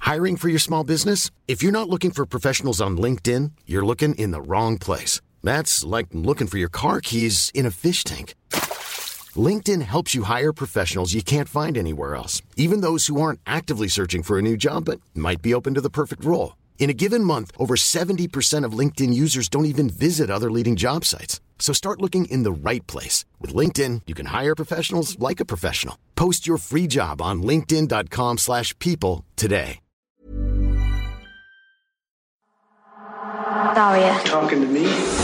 Hiring for your small business? If you're not looking for professionals on LinkedIn, you're looking in the wrong place. That's like looking for your car keys in a fish tank. LinkedIn helps you hire professionals you can't find anywhere else, even those who aren't actively searching for a new job but might be open to the perfect role. In a given month, over 70% of LinkedIn users don't even visit other leading job sites. So start looking in the right place. With LinkedIn, you can hire professionals like a professional. Post your free job on linkedin.com/people today. Daria. Talking to me?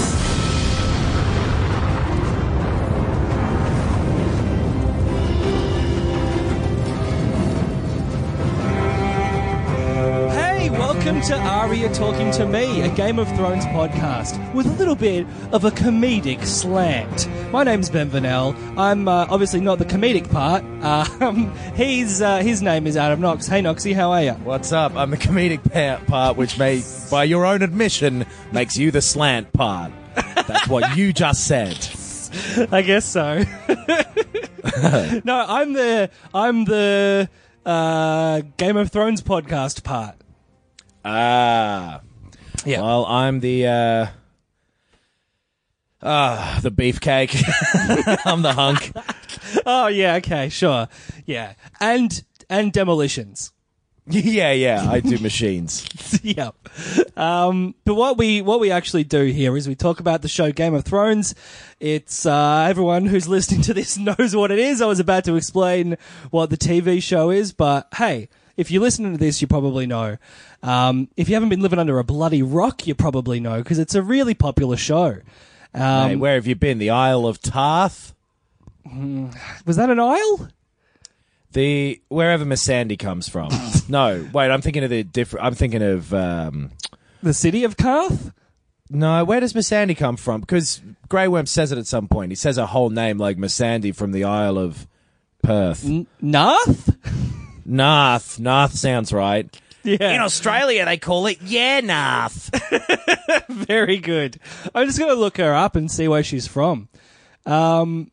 Welcome to Aria Talking to Me, a Game of Thrones podcast with a little bit of a comedic slant. My name's Ben Vanel. I'm obviously not the comedic part. His name is Adam Knox. Hey, Knoxy, how are you? What's up? I'm the comedic part, which by your own admission, makes you the slant part. That's what you just said. I guess so. No, I'm the Game of Thrones podcast part. Yeah. Well, I'm the beefcake. I'm the hunk. Oh yeah, okay, sure, yeah, and demolitions. Yeah. I do machines. Yeah. But what we actually do here is we talk about the show Game of Thrones. It's everyone who's listening to this knows what it is. I was about to explain what the TV show is, but hey. If you're listening to this, you probably know. If you haven't been living under a bloody rock, you probably know, because it's a really popular show. Mate, where have you been? The Isle of Tarth? Was that an isle? Wherever Missandei comes from. No, wait, I'm thinking of the city of Karth? No, where does Missandei come from? Because Grey Worm says it at some point. He says a whole name like Missandei from the Isle of Perth. Narth? Narth sounds right. Yeah. In Australia, they call it Narth. Very good. I'm just going to look her up and see where she's from. It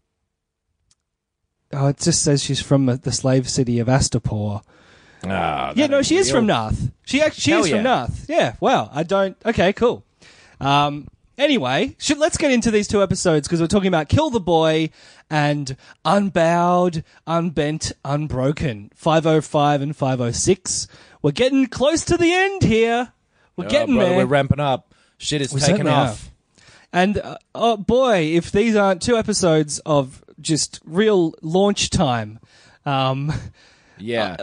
just says she's from the slave city of Astapor. Yeah, no, she is from Narth. She is from Narth. Yeah, wow. Okay, cool. Anyway, let's get into these two episodes because we're talking about Kill the Boy and Unbowed, Unbent, Unbroken, 505 and 506. We're getting close to the end here. We're getting there. We're ramping up. Shit is taking off. And, oh boy, if these aren't two episodes of just real launch time. Yeah.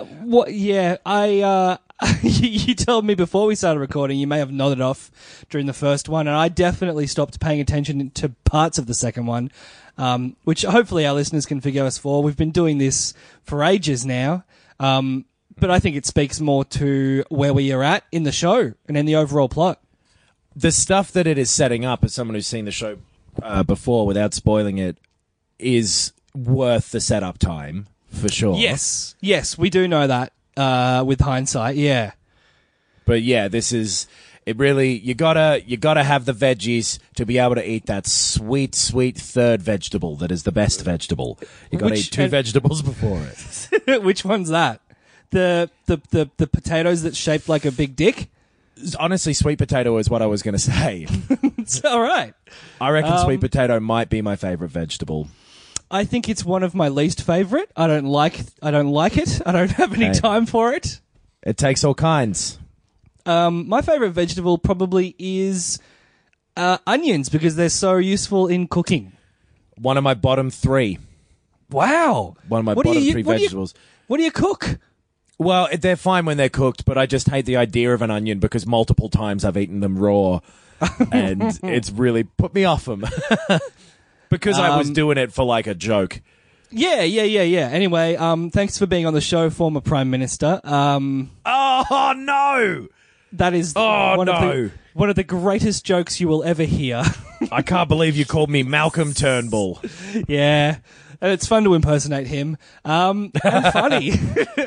You told me before we started recording you may have nodded off during the first one, and I definitely stopped paying attention to parts of the second one, which hopefully our listeners can forgive us for. We've been doing this for ages now, but I think it speaks more to where we are at in the show and in the overall plot. The stuff that it is setting up, as someone who's seen the show before without spoiling it, is worth the setup time, for sure. Yes, we do know that. With hindsight, yeah. But yeah, this is it. Really, you gotta have the veggies to be able to eat that sweet third vegetable that is the best vegetable. You gotta eat two vegetables before it. Which one's that? The potatoes that's shaped like a big dick? Honestly, sweet potato is what I was gonna say. It's all right. I reckon sweet potato might be my favorite vegetable. I think it's one of my least favorite. I don't like it. I don't have any time for it. It takes all kinds. My favorite vegetable probably is onions because they're so useful in cooking. One of my bottom three. Wow. One of my bottom three vegetables. What do you cook? Well, they're fine when they're cooked, but I just hate the idea of an onion because multiple times I've eaten them raw and it's really put me off them. Because I was doing it for like a joke. Yeah. Anyway, thanks for being on the show, former Prime Minister. Oh, no! That is one of the greatest jokes you will ever hear. I can't believe you called me Malcolm Turnbull. Yeah. It's fun to impersonate him. And funny.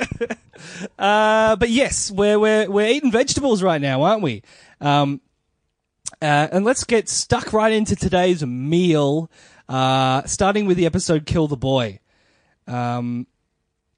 But yes, we're eating vegetables right now, aren't we? And let's get stuck right into today's meal. Starting with the episode Kill the Boy.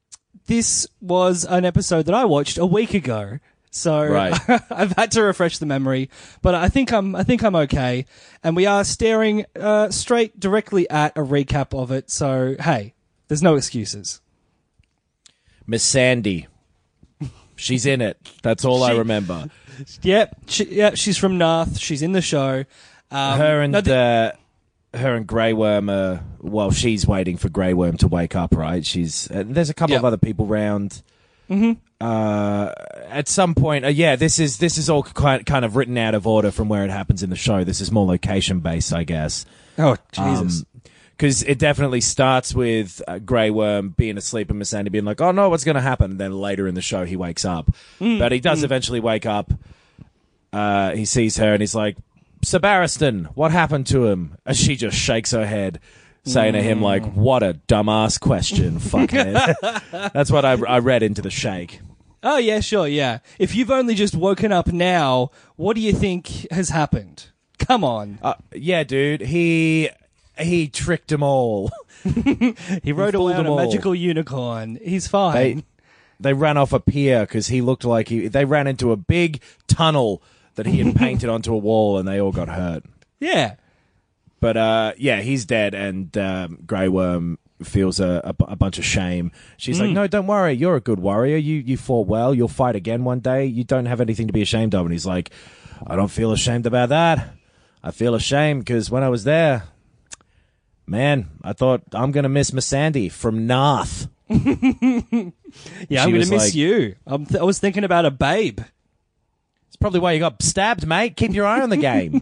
this was an episode that I watched a week ago. So right. I've had to refresh the memory, but I think I'm okay. And we are staring straight directly at a recap of it. So hey, there's no excuses. Miss Sandy, she's in it. That's all I remember. Yep, she's from Narth. She's in the show. Her and Grey Worm are, well, she's waiting for Grey Worm to wake up, right? There's a couple of other people around. Mm-hmm. At some point, this is all kind of written out of order from where it happens in the show. This is more location based, I guess. Oh, Jesus. Because it definitely starts with Grey Worm being asleep and Miss Sandy being like, oh no, what's going to happen? And then later in the show, he wakes up. But he does eventually wake up. He sees her and he's like, Sir Barristan, what happened to him? And she just shakes her head, saying to him, like, what a dumbass question, fuckhead. That's what I read into the shake. Oh, yeah, sure, yeah. If you've only just woken up now, what do you think has happened? Come on. Yeah, dude, he tricked them all. He rode away on a magical unicorn. He's fine. They ran off a pier because he looked like they ran into a big tunnel that he had painted onto a wall, and they all got hurt. Yeah. But, he's dead, and Grey Worm feels a bunch of shame. She's like, no, don't worry. You're a good warrior. You fought well. You'll fight again one day. You don't have anything to be ashamed of. And he's like, I don't feel ashamed about that. I feel ashamed because when I was there, man, I thought I'm going to miss Miss Sandy from Narth. Yeah, I'm going to miss you. I was thinking about a babe. It's probably why you got stabbed, mate. Keep your eye on the game.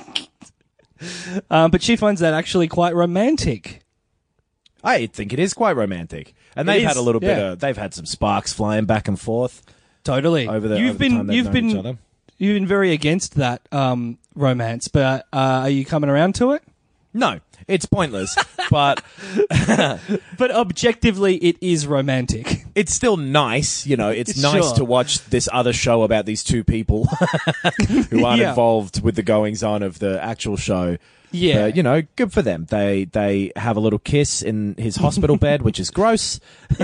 But she finds that actually quite romantic. I think it is quite romantic. And they've had a little bit of, they've had some sparks flying back and forth. Totally. You've been very against that romance, but are you coming around to it? No, it's pointless. But objectively, it is romantic. It's still nice, It's nice to watch this other show about these two people who aren't involved with the goings on of the actual show. Yeah, good for them. They have a little kiss in his hospital bed, which is gross.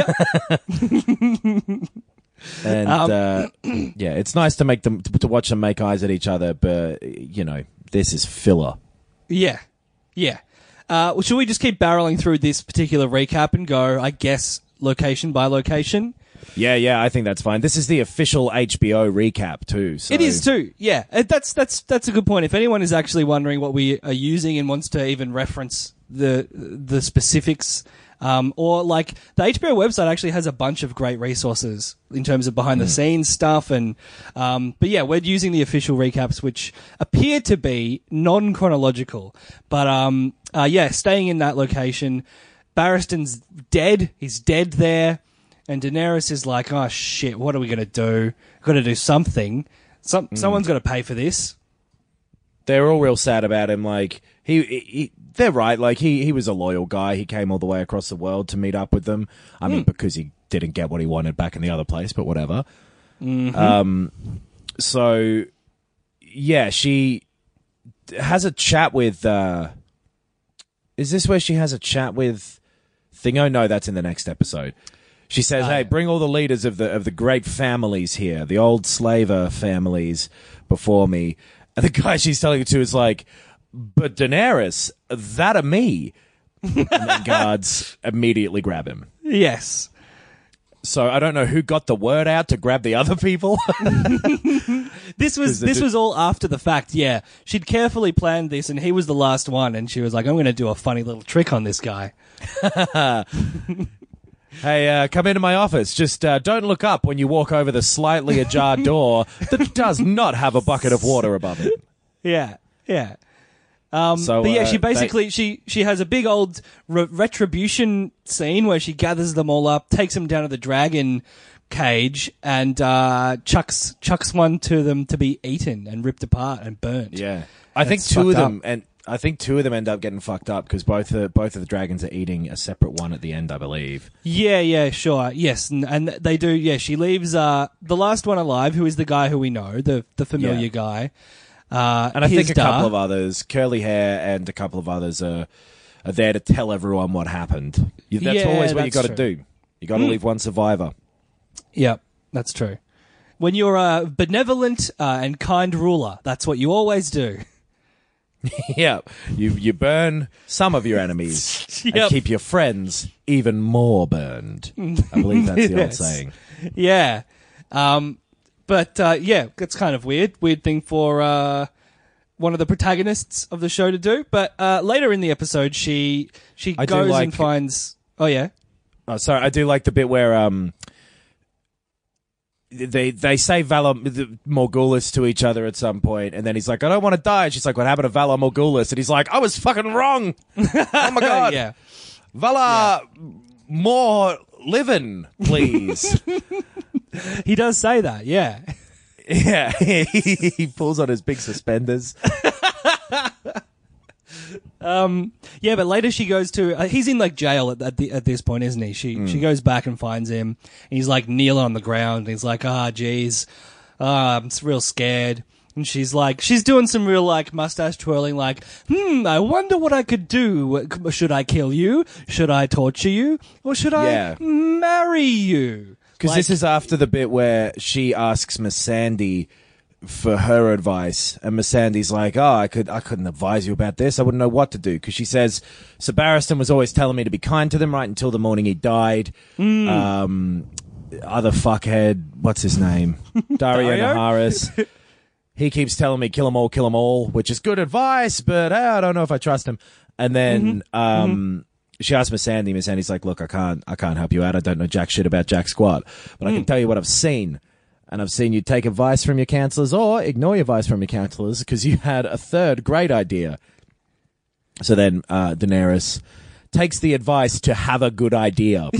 And it's nice to watch them make eyes at each other. But this is filler. Yeah. Well, should we just keep barreling through this particular recap and go, I guess, location by location? Yeah, I think that's fine. This is the official HBO recap too. So. It is too. Yeah, that's a good point. If anyone is actually wondering what we are using and wants to even reference the specifics, or like the HBO website actually has a bunch of great resources in terms of behind the scenes stuff, and but yeah, we're using the official recaps, which appear to be non-chronological, but staying in that location. Barristan's dead. He's dead there. And Daenerys is like, oh, shit, what are we going to do? Got to do something. Someone's got to pay for this. They're all real sad about him. Like, they're right. Like, he was a loyal guy. He came all the way across the world to meet up with them. I mean, because he didn't get what he wanted back in the other place, but whatever. Mm-hmm. So, yeah, she has a chat with... is this where she has a chat with Thingo? No, that's in the next episode. She says, hey, bring all the leaders of the great families here, the old slaver families before me. And the guy she's telling it to is like, but Daenerys, that are me. And then guards immediately grab him. Yes. So I don't know who got the word out to grab the other people. This was all after the fact, yeah. She'd carefully planned this, and he was the last one, and she was like, I'm going to do a funny little trick on this guy. Hey, come into my office. Just don't look up when you walk over the slightly ajar door that does not have a bucket of water above it. Yeah. But yeah, she basically she has a big old retribution scene where she gathers them all up, takes them down to the dragon cage, and chucks one to them to be eaten and ripped apart and burnt. Yeah, I think two of them end up getting fucked up because both of the dragons are eating a separate one at the end, I believe. Yeah, sure, yes, and they do. Yeah, she leaves the last one alive, who is the guy who we know, the familiar guy. And I think a couple of others, curly hair, and a couple of others are there to tell everyone what happened. That's always what you got to do. You got to leave one survivor. Yep, that's true. When you're a benevolent and kind ruler, that's what you always do. Yeah, you burn some of your enemies and keep your friends even more burned. I believe that's the old saying. Yeah. But it's kind of weird. Weird thing for one of the protagonists of the show to do. But later in the episode, she goes and finds... Oh, yeah? Oh, sorry. I do like the bit where... They say Valar Morghulis to each other at some point, and then he's like, I don't want to die. And she's like, what happened to Valar Morghulis? And he's like, I was fucking wrong. Oh my God. Yeah. Valar more living, please. He does say that, yeah. Yeah. He pulls on his big suspenders. Yeah, but later she goes to... he's in, like, jail at this point, isn't he? She goes back and finds him, and he's, like, kneeling on the ground, and he's like, geez, I'm real scared. And she's like... She's doing some real, like, mustache twirling, like, I wonder what I could do. Should I kill you? Should I torture you? Or should I marry you? Because this is after the bit where she asks Missandei for her advice, and Missandi's like, I couldn't advise you about this. I wouldn't know what to do. Because she says, Sir Barristan was always telling me to be kind to them right until the morning he died. Other fuckhead, what's his name? Dario Naharis. He keeps telling me, kill them all, which is good advice, but I don't know if I trust him. And then she asks Missandei. Missandi's like, look, I can't help you out. I don't know jack shit about jack squat, but I can tell you what I've seen. And I've seen you take advice from your counselors or ignore your advice from your counselors because you had a third great idea. So then Daenerys takes the advice to have a good idea.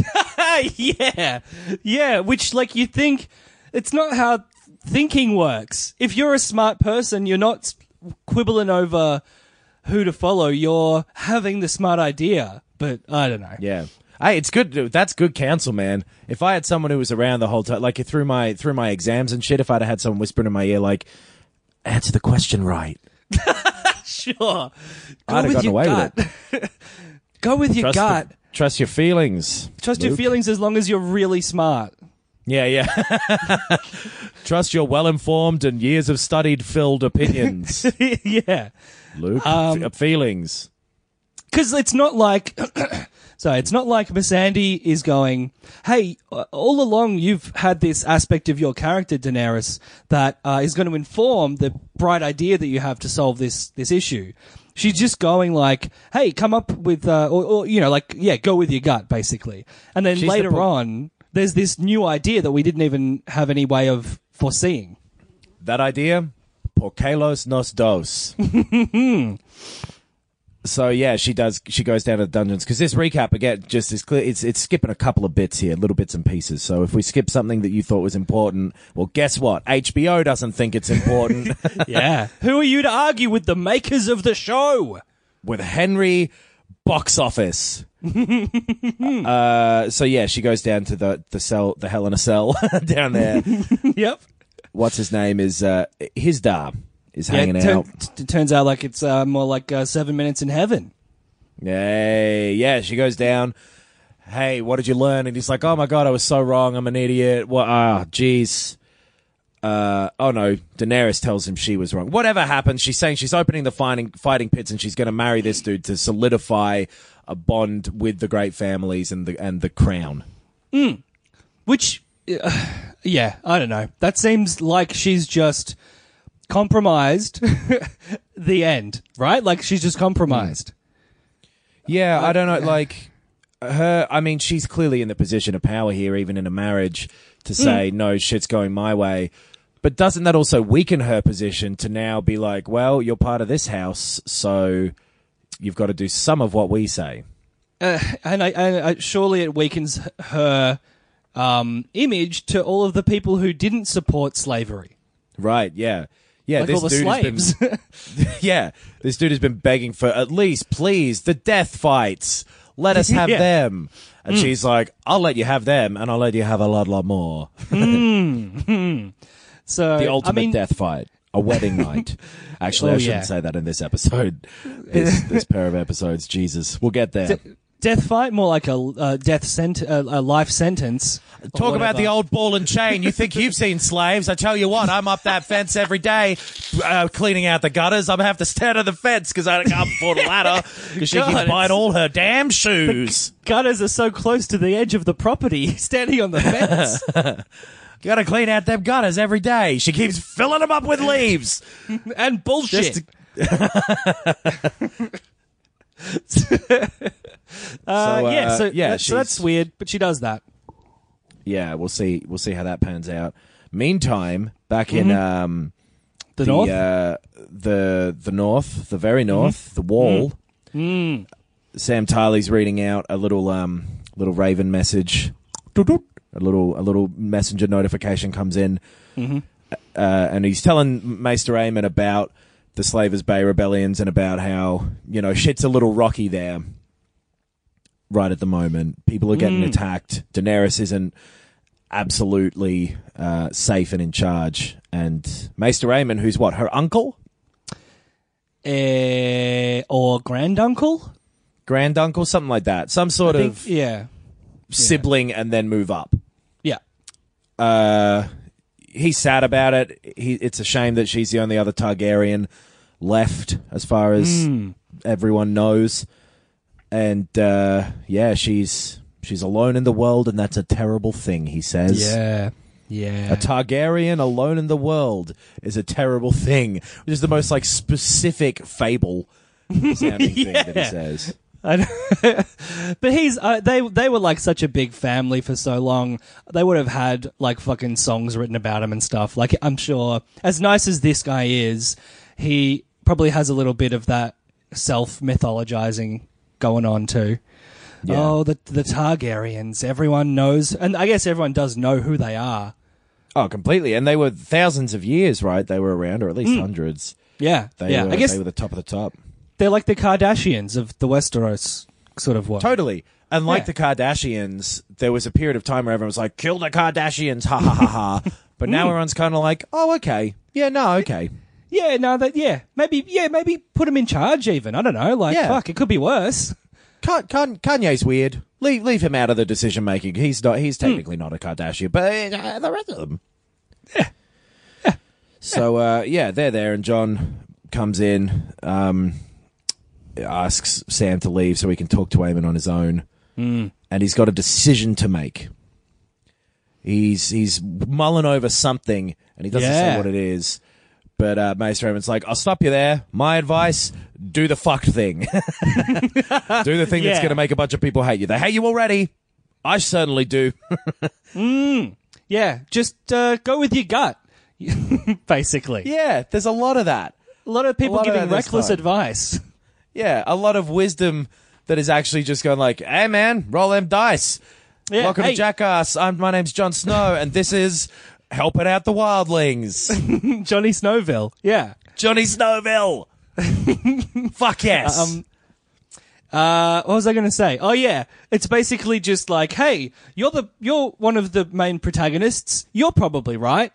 Yeah, which, like, you think it's not how thinking works. If you're a smart person, you're not quibbling over who to follow. You're having the smart idea, but I don't know. Yeah. Hey, it's good. That's good counsel, man. If I had someone who was around the whole time, like through my exams and shit, if I'd had someone whispering in my ear, like, answer the question right. Sure. I'd have gotten away with it. Go with your gut. Trust your feelings. Trust your feelings as long as you're really smart. Yeah. Trust your well-informed and years of studied-filled opinions. Yeah. Luke, feelings. Because it's not like... So it's not like Missandei is going, hey, all along you've had this aspect of your character, Daenerys, that is going to inform the bright idea that you have to solve this issue. She's just going like, hey, come up with, or go with your gut, basically. And then later on, there's this new idea that we didn't even have any way of foreseeing. That idea? Por Kalos nos dos. So yeah, she goes down to the dungeons because this recap again just is clear. It's skipping a couple of bits here, little bits and pieces. So if we skip something that you thought was important, well, guess what? HBO doesn't think it's important. Yeah. Who are you to argue with the makers of the show? With Henry Box Office. So yeah, she goes down to the cell, the Hell in a Cell down there. Yep. What's his name is Hizdar. Is hanging out. It turns out like it's more like 7 minutes in heaven. Yeah. She goes down. Hey, what did you learn? And he's like, oh my God, I was so wrong. I'm an idiot. Jeez. Oh no, Daenerys tells him she was wrong. Whatever happens, she's saying she's opening the fighting pits and she's going to marry this dude to solidify a bond with the great families and the crown. Which, I don't know. That seems like she's just compromised the end, right? Like she's just compromised. Yeah, I don't know. Like her, I mean, she's clearly in the position of power here, even in a marriage, to say no, shit's going my way. But doesn't that also weaken her position to now be like, well, you're part of this house, so you've got to do some of what we say? And surely it weakens her image to all of the people who didn't support slavery. Right? Yeah. Yeah, like this all the dude slaves. This dude has been begging for at least, please, the death fights. Let us have them. And she's like, I'll let you have them, and I'll let you have a lot more. So the ultimate death fight, a wedding night. Actually, I shouldn't say that in this episode. This pair of episodes, Jesus. We'll get there. Death fight, more like a life sentence. Talk about the old ball and chain. You think you've seen slaves? I tell you what, I'm up that fence every day, cleaning out the gutters. I'm gonna have to stand on the fence because I can't afford a ladder because she can bite all her damn shoes. The gutters are so close to the edge of the property. Standing on the fence. You gotta clean out them gutters every day. She keeps filling them up with leaves and bullshit. So that's weird, but she does that. Yeah, we'll see how that pans out. Meantime, back in the north, the north, the very north, the wall. Sam Tiley's reading out a little Raven message. A little messenger notification comes in, and he's telling Maester Aemon about the Slavers Bay rebellions and about how, shit's a little rocky there right at the moment. People are getting attacked. Daenerys isn't absolutely safe and in charge. And Maester Aemon, who's what, her uncle? Or granduncle? Granduncle, something like that. Some sort of sibling and then move up. Yeah. He's sad about it. It's a shame that she's the only other Targaryen left, as far as everyone knows. And she's alone in the world, and that's a terrible thing, he says. Yeah. A Targaryen alone in the world is a terrible thing, which is the most specific fable sounding thing that he says. But they were like such a big family for so long. They would have had like fucking songs written about him and stuff. Like, I'm sure, as nice as this guy is, he probably has a little bit of that self-mythologizing going on too. Yeah. Oh, the Targaryens. Everyone knows, and I guess everyone does know who they are. Oh, completely. And they were thousands of years, right? They were around, or at least hundreds. Yeah, I guess they were the top of the top. They're like the Kardashians of the Westeros sort of world. Totally. And like the Kardashians, there was a period of time where everyone was like, kill the Kardashians, ha ha ha ha. But now everyone's kind of like, oh, okay. Yeah, no, okay. Yeah, no, maybe put him in charge even. I don't know. Fuck, it could be worse. Kanye's weird. Leave him out of the decision making. He's technically not a Kardashian, but the rest of them. Yeah. So, they're there, and Jon comes in, asks Sam to leave so he can talk to Aemon on his own. And he's got a decision to make. He's mulling over something, and he doesn't say what it is. But Maester Aemon's like, I'll stop you there. My advice, do the fucked thing. Do the thing that's going to make a bunch of people hate you. They hate you already. I certainly do. Yeah, just go with your gut, basically. Yeah, there's a lot of that. A lot of people giving reckless advice. Yeah, a lot of wisdom that is actually just going like, hey, man, roll them dice. Yeah, welcome to Jackass. My name's Jon Snow, and this is helping out the wildlings. Johnny Snowville. Yeah. Johnny Snowville. Fuck yes. What was I going to say? Oh yeah, it's basically just like, hey, you're one of the main protagonists. You're probably right.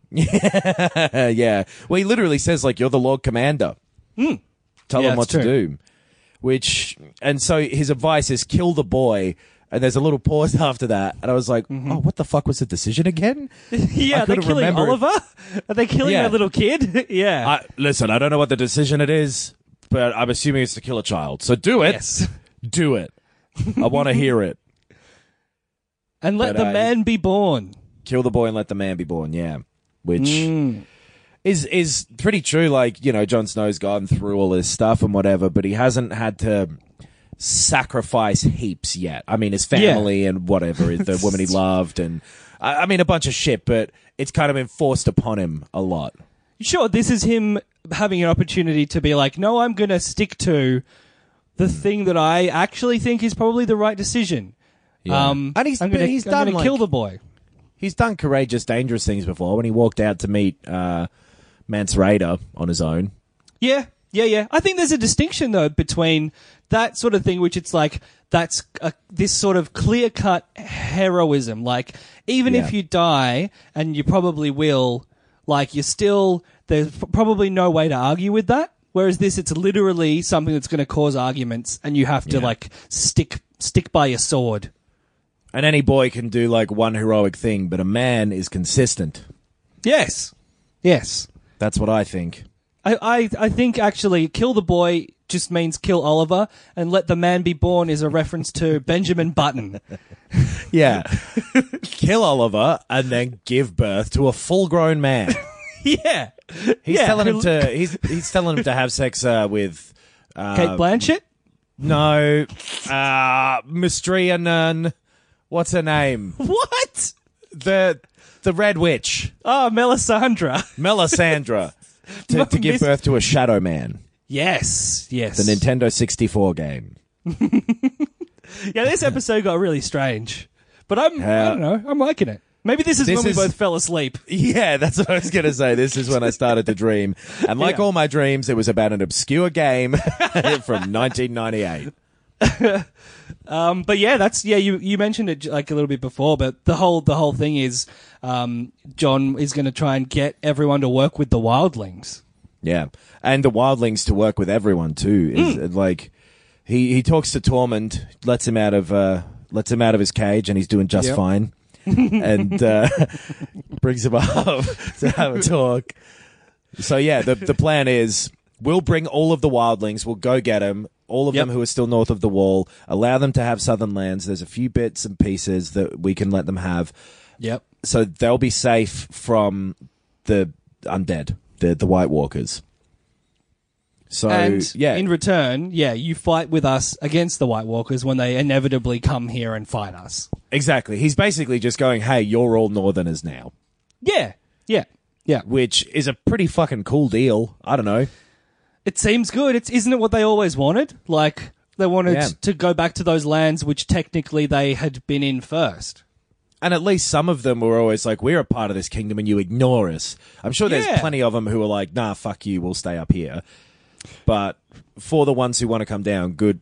Yeah. Well, he literally says like, you're the Lord Commander. Tell them what to do. And so his advice is kill the boy. And there's a little pause after that, and I was like, "Oh, what the fuck was the decision again?" Yeah, are they killing Oliver? Are they killing a little kid? Yeah. Listen, I don't know what the decision it is, but I'm assuming it's to kill a child. So do it. Yes. Do it. I want to hear it. And let the man be born. Kill the boy and let the man be born. Yeah, which is pretty true. Like, Jon Snow's gone through all this stuff and whatever, but he hasn't had to sacrifice heaps yet. I mean, his family and whatever, the woman he loved, and I mean, a bunch of shit, but it's kind of been forced upon him a lot. Sure, this is him having an opportunity to be like, no, I'm going to stick to the thing that I actually think is probably the right decision. Yeah. And he's going to kill the boy. He's done courageous, dangerous things before when he walked out to meet Mance Rayder on his own. Yeah. I think there's a distinction, though, between that sort of thing, which it's like, that's this sort of clear-cut heroism. Like, even if you die, and you probably will, like, there's probably no way to argue with that. Whereas this, it's literally something that's going to cause arguments, and you have to, like, stick stick by your sword. And any boy can do like one heroic thing, but a man is consistent. Yes. That's what I think. I think actually kill the boy just means kill Oliver, and let the man be born is a reference to Benjamin Button. Yeah. Kill Oliver and then give birth to a full-grown man. Yeah. He's telling him to have sex with Kate Blanchett? No. Mistria Nun. What's her name? What? The Red Witch. Oh, Melisandre. To give birth to a Shadow Man. Yes. The Nintendo 64 game. Yeah, this episode got really strange. But I don't know. I'm liking it. Maybe this is when we both fell asleep. Yeah, that's what I was going to say. This is when I started to dream. And like all my dreams, it was about an obscure game from 1998. But yeah, you mentioned it like a little bit before, but the whole thing is John is going to try and get everyone to work with the wildlings. Yeah, and the wildlings to work with everyone too. Is like he talks to Tormund, lets him out of his cage, and he's doing just fine, and brings him up to have a talk. So yeah, the plan is we'll bring all of the wildlings, we'll go get them. All of them who are still north of the wall, allow them to have southern lands. There's a few bits and pieces that we can let them have. Yep. So they'll be safe from the undead, the White Walkers. So, in return, you fight with us against the White Walkers when they inevitably come here and fight us. Exactly. He's basically just going, hey, you're all Northerners now. Yeah. Which is a pretty fucking cool deal. I don't know. It seems good. Isn't it what they always wanted? Like, they wanted to go back to those lands which technically they had been in first. And at least some of them were always like, we're a part of this kingdom and you ignore us. I'm sure there's plenty of them who are like, nah, fuck you, we'll stay up here. But for the ones who want to come down, good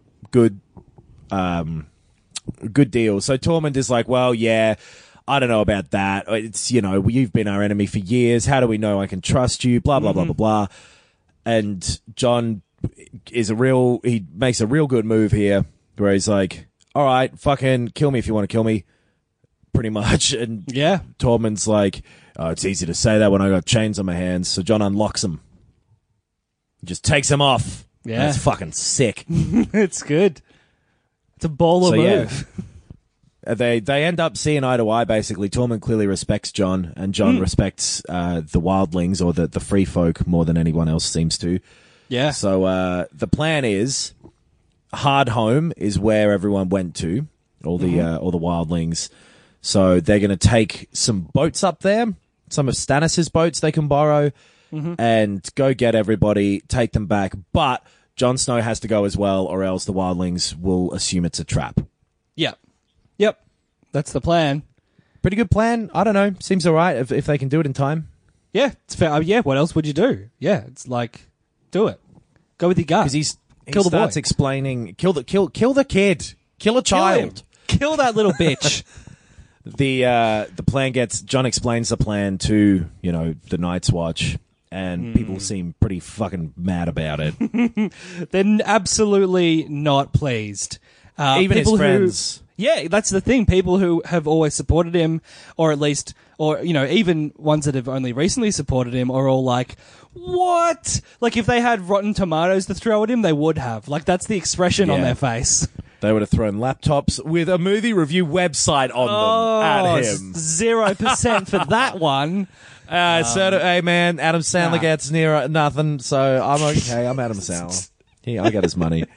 deal. So Tormund is like, well, yeah, I don't know about that. It's, you've been our enemy for years. How do we know I can trust you? Blah, blah, blah, blah, blah. And John he makes a real good move here where he's like, all right, fucking kill me if you want to kill me. Pretty much. And Tormund's like, oh, it's easy to say that when I got chains on my hands. So John unlocks them. He just takes them off. Yeah. That's fucking sick. It's good. It's a baller move. Yeah. They end up seeing eye to eye, basically. Tormund clearly respects John, and John respects the wildlings, or the free folk, more than anyone else seems to. Yeah. So the plan is, Hardhome is where everyone went to, all the wildlings. So they're going to take some boats up there, some of Stannis' boats they can borrow, and go get everybody, take them back. But Jon Snow has to go as well, or else the wildlings will assume it's a trap. Yep. That's the plan. Pretty good plan. I don't know. Seems all right if they can do it in time. Yeah, it's fair. Yeah, what else would you do? Yeah, it's like, do it. Go with your gut. Because he starts explaining, kill the kid, kill a child, kill that little bitch. The plan John explains the plan to the Night's Watch, and people seem pretty fucking mad about it. They're absolutely not pleased. Even his friends. Yeah, that's the thing. People who have always supported him, or even ones that have only recently supported him, are all like, what? Like, if they had Rotten Tomatoes to throw at him, they would have. Like, that's the expression on their face. They would have thrown laptops with a movie review website on them at him. 0% for that one. Hey, man, Adam Sandler gets near nothing, so I'm okay. I'm Adam Sandler. I got his money.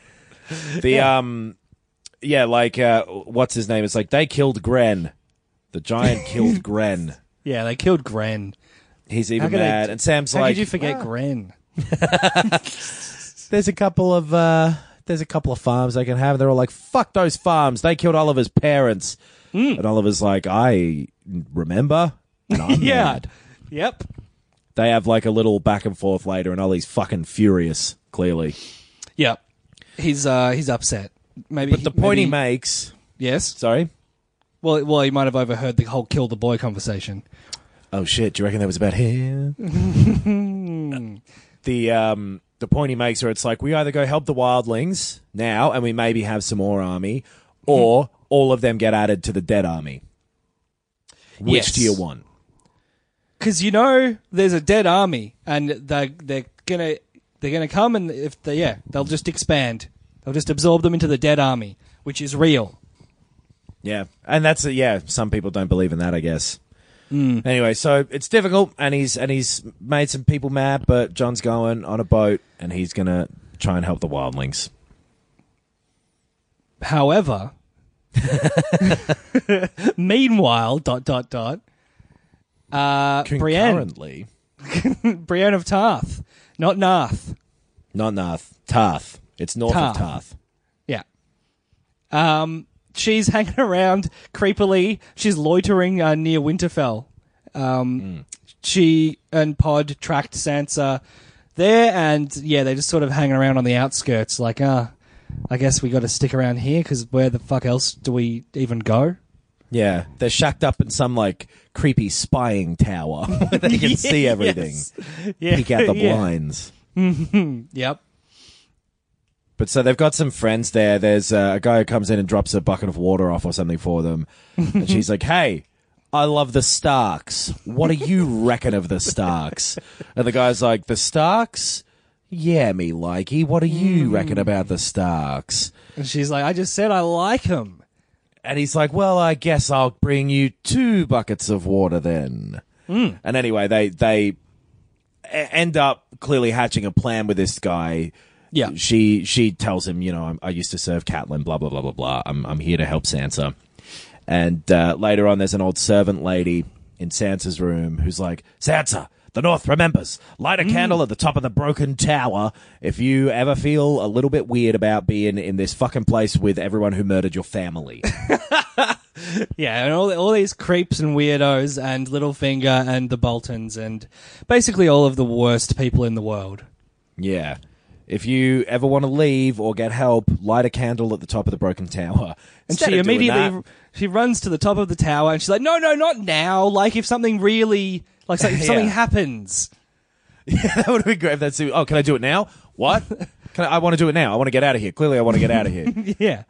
What's his name? It's like, they killed Gren. The giant killed Gren. Yeah, they killed Gren. He's even mad. And Sam's like, how could you forget Gren? There's a couple of farms they can have. They're all like, fuck those farms. They killed Oliver's parents. And Oliver's like, I remember. And I'm mad. Yep. They have like a little back and forth later, and Ollie's fucking furious, clearly. Yep. He's upset. But the point he makes... Yes? Sorry? Well, he might have overheard the whole kill the boy conversation. Oh, shit. Do you reckon that was about him? The point he makes where it's like, we either go help the wildlings now, and we maybe have some more army, or all of them get added to the dead army. Which Yes. do you want? Because there's a dead army, and they're gonna come, and they'll just expand. They'll just absorb them into the dead army, which is real. Yeah, and that's some people don't believe in that, I guess. Anyway, so it's difficult, and he's made some people mad, but Jon's going on a boat, and he's gonna try and help the wildlings. However, meanwhile, ... Concurrently, Brienne of Tarth, not Narth. not Narth, Tarth. It's north Tarth. of Tarth. Yeah. She's hanging around creepily. She's loitering near Winterfell. She and Pod tracked Sansa there, and they just sort of hanging around on the outskirts, like, I guess we got to stick around here because where the fuck else do we even go? Yeah, they're shacked up in some creepy spying tower where they can see everything. Yeah, Peek out the blinds. Yep. But so they've got some friends there. There's a guy who comes in and drops a bucket of water off or something for them. And she's like, hey, I love the Starks. What do you reckon of the Starks? And the guy's like, the Starks? Yeah, me likey. What do you reckon about the Starks? And she's like, I just said I like them. And he's like, well, I guess I'll bring you 2 buckets of water then. And anyway, they end up clearly hatching a plan with this guy. Yeah. She tells him, I used to serve Catelyn, blah, blah, blah, blah, blah. I'm here to help Sansa. And later on, there's an old servant lady in Sansa's room who's like, Sansa, the North remembers. Light a candle at the top of the broken tower if you ever feel a little bit weird about being in this fucking place with everyone who murdered your family. Yeah, and all these creeps and weirdos and Littlefinger and the Boltons and basically all of the worst people in the world. Yeah. If you ever want to leave or get help, light a candle at the top of the broken tower. And she immediately she runs to the top of the tower and she's like, no, not now. Like if something really, if something happens. Yeah, that would be great if that's, can I do it now? What? I want to do it now. I want to get out of here. Clearly I want to get out of here. Yeah.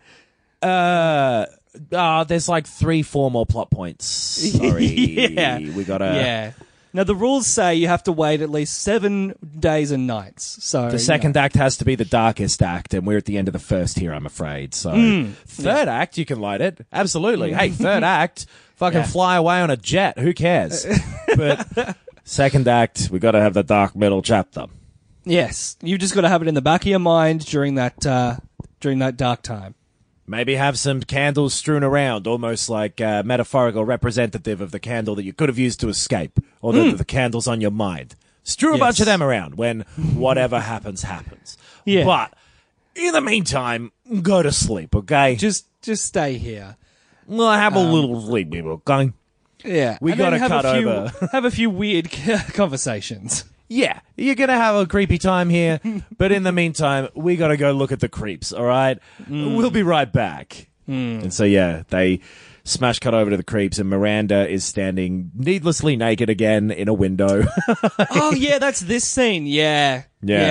There's 3-4 more plot points. Sorry. Yeah. We gotta... Yeah. Now, the rules say you have to wait at least 7 days and nights. So the second act has to be the darkest act, and we're at the end of the first here, I'm afraid. So third act, you can light it. Absolutely. Hey, third act, fucking fly away on a jet. Who cares? But second act, we got to have the dark middle chapter. Yes. You've just got to have it in the back of your mind during that dark time. Maybe have some candles strewn around, almost like a metaphorical representative of the candle that you could have used to escape, or the candles on your mind. Strew a bunch of them around when whatever happens, happens. Yeah. But in the meantime, go to sleep, okay? Just stay here. Well, have a little sleep, okay? Yeah. We got to cut over. Have a few weird conversations. Yeah, you're going to have a creepy time here, but in the meantime, we got to go look at the creeps, all right? We'll be right back. And so, they smash cut over to the creeps, and Miranda is standing needlessly naked again in a window. Oh, yeah, that's this scene. Yeah.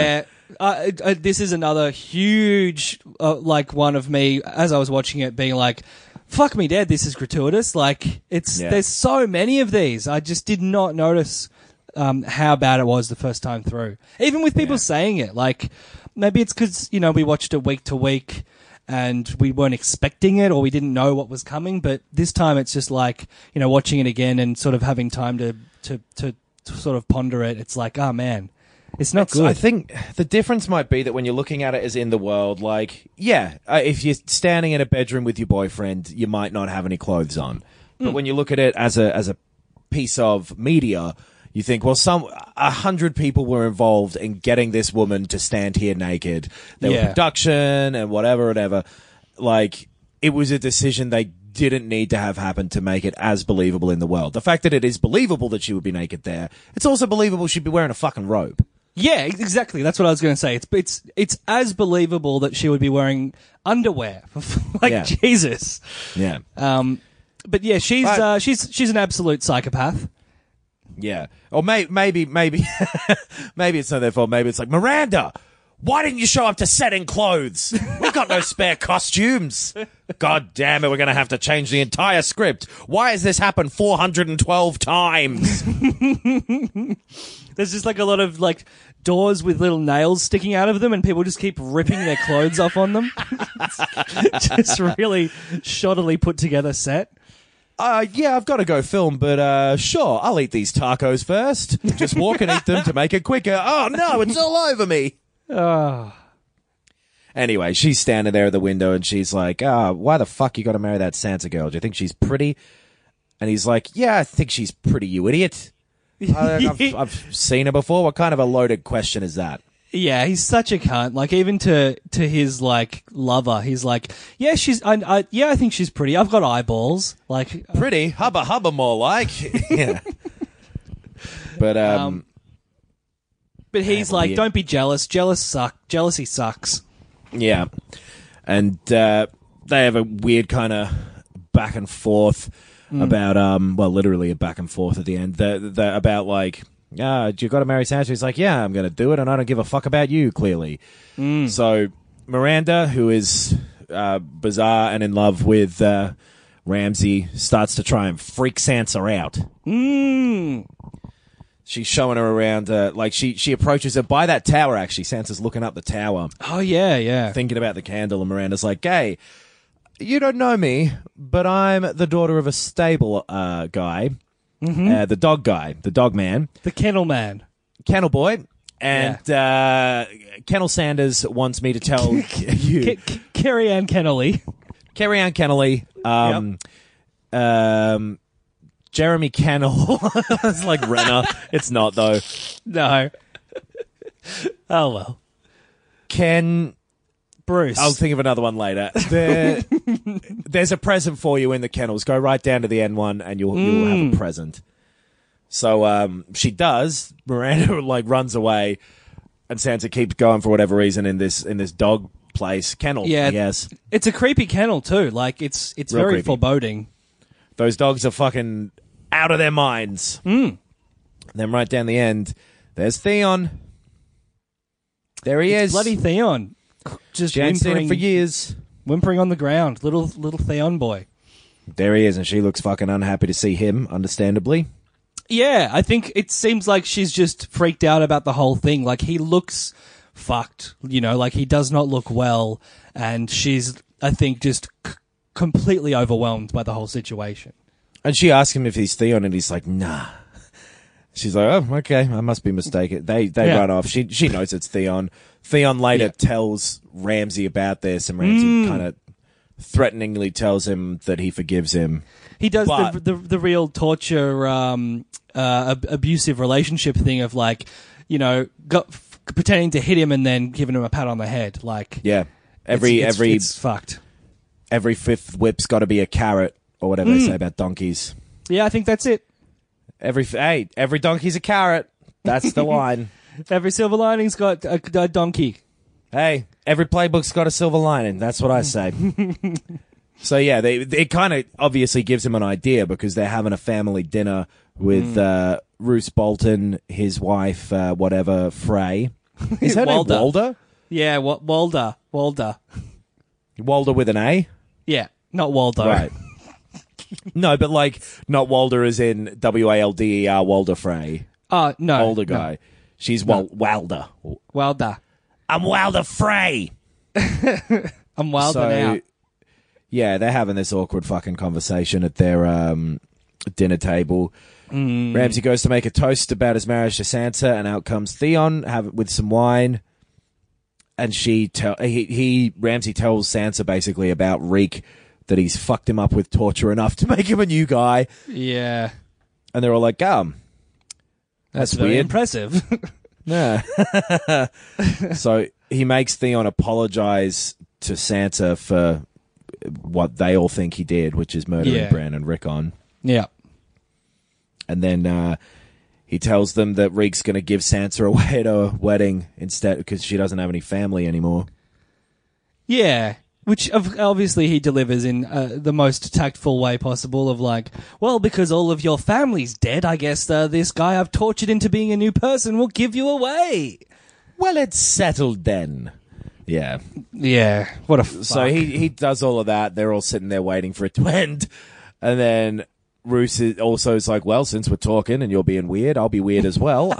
This is another huge, one of me, as I was watching it, being like, fuck me dead, this is gratuitous. There's so many of these. I just did not notice how bad it was the first time through. Even with people saying it, maybe it's because, we watched it week to week and we weren't expecting it or we didn't know what was coming. But this time it's just watching it again and sort of having time to sort of ponder it. It's like, oh man, it's not good. I think the difference might be that when you're looking at it as in the world, if you're standing in a bedroom with your boyfriend, you might not have any clothes on. But when you look at it as a piece of media, you think, well, 100 people were involved in getting this woman to stand here naked. There were production and whatever. It was a decision they didn't need to have happen to make it as believable in the world. The fact that it is believable that she would be naked there, it's also believable she'd be wearing a fucking robe. Yeah, exactly. That's what I was going to say. It's as believable that she would be wearing underwear. Jesus. Yeah. But yeah, she's an absolute psychopath. Yeah. Or maybe maybe it's not their fault. Maybe it's like, Miranda, Why didn't you show up to set in clothes? We've got no spare costumes. God damn it, we're going to have to change the entire script. Why has this happened 412 times? There's just like a lot of like doors with little nails sticking out of them, and people just keep ripping their clothes off on them. Just really shoddily put together set. Yeah, I've got to go film, but sure, I'll eat these tacos first. Just walk and eat them to make it quicker. Oh no, it's all over me. Anyway, she's standing there at the window and she's like, why the fuck you got to marry that Sansa girl? Do you think she's pretty? And he's like, yeah, I think she's pretty, you idiot. I've seen her before. What kind of a loaded question is that? Yeah, he's such a cunt. Like, even to his like lover, he's like, yeah, I think she's pretty. I've got eyeballs. Like, pretty, hubba more like. Yeah. But he's like, don't be jealous. Jealousy sucks. Yeah, and they have a weird kind of back and forth about literally a back and forth at the end. About like, you got to marry Sansa. He's like, yeah, I'm going to do it, and I don't give a fuck about you. Clearly, so Miranda, who is bizarre and in love with Ramsay, starts to try and freak Sansa out. She's showing her around, like she approaches her by that tower, actually. Sansa's looking up the tower. Oh, yeah. Thinking about the candle, and Miranda's like, hey, you don't know me, but I'm the daughter of a stable guy. The dog guy, the dog man. The kennel man. Kennel boy. And Kennel Sanders wants me to tell you. Carrie Ann Kennelly. Carrie Ann Kennelly. Jeremy Kennel. It's like Renner. It's not, though. No. Oh, well. Ken... Bruce. I'll think of another one later. There's a present for you in the kennels. Go right down to the N1 and you'll have a present. So she does. Miranda like runs away, and Sansa keeps going for whatever reason in this dog place. Kennel, I guess. It's a creepy kennel too. Like it's very creepy. Foreboding. Those dogs are fucking out of their minds. And then right down the end, there's Theon. There he is. Bloody Theon. Just Jan's seen him for years. Whimpering on the ground. Little Theon boy. There he is, and she looks fucking unhappy to see him, understandably. Yeah, I think it seems like she's just freaked out about the whole thing. Like, he looks fucked, like he does not look well, and she's, I think, just completely overwhelmed by the whole situation. And she asks him if he's Theon, and he's like, nah. She's like, oh, okay, I must be mistaken. They run off. She knows it's Theon. Theon later tells Ramsay about this, and Ramsay kind of threateningly tells him that he forgives him. He does the real torture, abusive relationship thing of like, pretending to hit him and then giving him a pat on the head. Like, yeah, it's fucked. Every fifth whip's got to be a carrot, or whatever they say about donkeys. Yeah, I think that's it. Every donkey's a carrot. That's the line. Every silver lining's got a donkey. Hey, every playbook's got a silver lining. That's what I say. So yeah, it kind of obviously gives him an idea because they're having a family dinner with Roose Bolton, his wife, Frey. Is her name Walder? Yeah, Walder. Walder with an A? Yeah, not Waldo. Right. No, but like, not Walder as in W-A-L-D-E-R, Walder Frey. No. Older guy. No. She's Walder. Walder. I'm Walder Frey. I'm Walder now. Yeah, they're having this awkward fucking conversation at their dinner table. Ramsay goes to make a toast about his marriage to Sansa, and out comes Theon with some wine. And Ramsay tells Sansa basically about Reek, that he's fucked him up with torture enough to make him a new guy. Yeah. And they're all like, that's very weird. Impressive. Yeah. So he makes Theon apologize to Sansa for what they all think he did, which is murdering Bran and Rickon. Yeah. And then he tells them that Reek's going to give Sansa away at a wedding instead because she doesn't have any family anymore. Yeah. Which obviously he delivers in the most tactful way possible of like, well, because all of your family's dead, I guess this guy I've tortured into being a new person will give you away. Well, it's settled then. Yeah. Yeah. What a fuck. So he does all of that. They're all sitting there waiting for it to end. And then Roose is like, well, since we're talking and you're being weird, I'll be weird as well.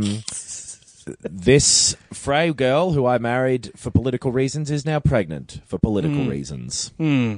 This Frey girl who I married for political reasons is now pregnant for political reasons.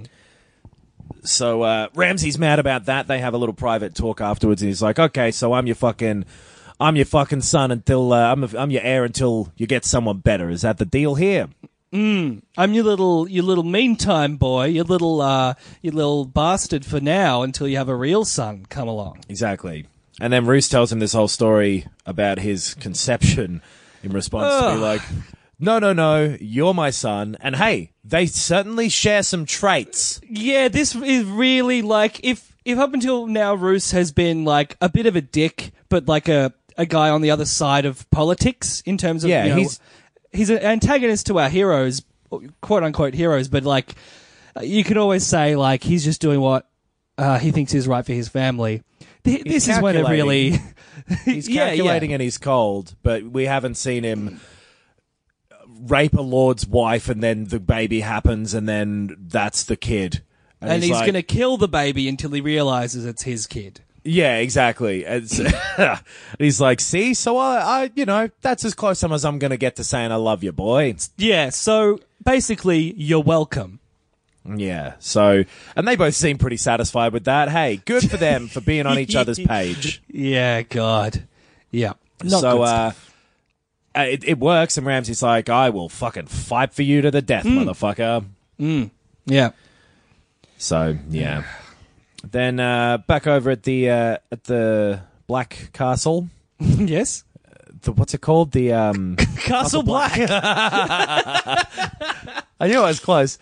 So Ramsay's mad about that. They have a little private talk afterwards, and he's like, okay, so I'm your fucking son until I'm your heir until you get someone better. Is that the deal here? I'm your little meantime boy, your little bastard for now until you have a real son come along. Exactly. And then Roose tells him this whole story about his conception in response to be like, no, you're my son. And hey, they certainly share some traits. Yeah, this is really like, if up until now Roose has been like a bit of a dick, but like a guy on the other side of politics in terms of, he's an antagonist to our heroes, quote unquote heroes, but like, you could always say like, he's just doing what he thinks is right for his family. This is when it really... He's calculating and he's cold, but we haven't seen him rape a lord's wife and then the baby happens and then that's the kid. And he's like, going to kill the baby until he realizes it's his kid. Yeah, exactly. He's like, see, so I that's as close as I'm going to get to saying I love you, boy. Yeah, so basically, you're welcome. Yeah, so, and they both seem pretty satisfied with that. Hey, good for them for being on each other's page. Yeah, God. Yeah. It works, and Ramsay's like, I will fucking fight for you to the death, motherfucker. Yeah. So, yeah. Then, back over at the Black Castle. Yes? What's it called? The, Castle Black. I knew I was close.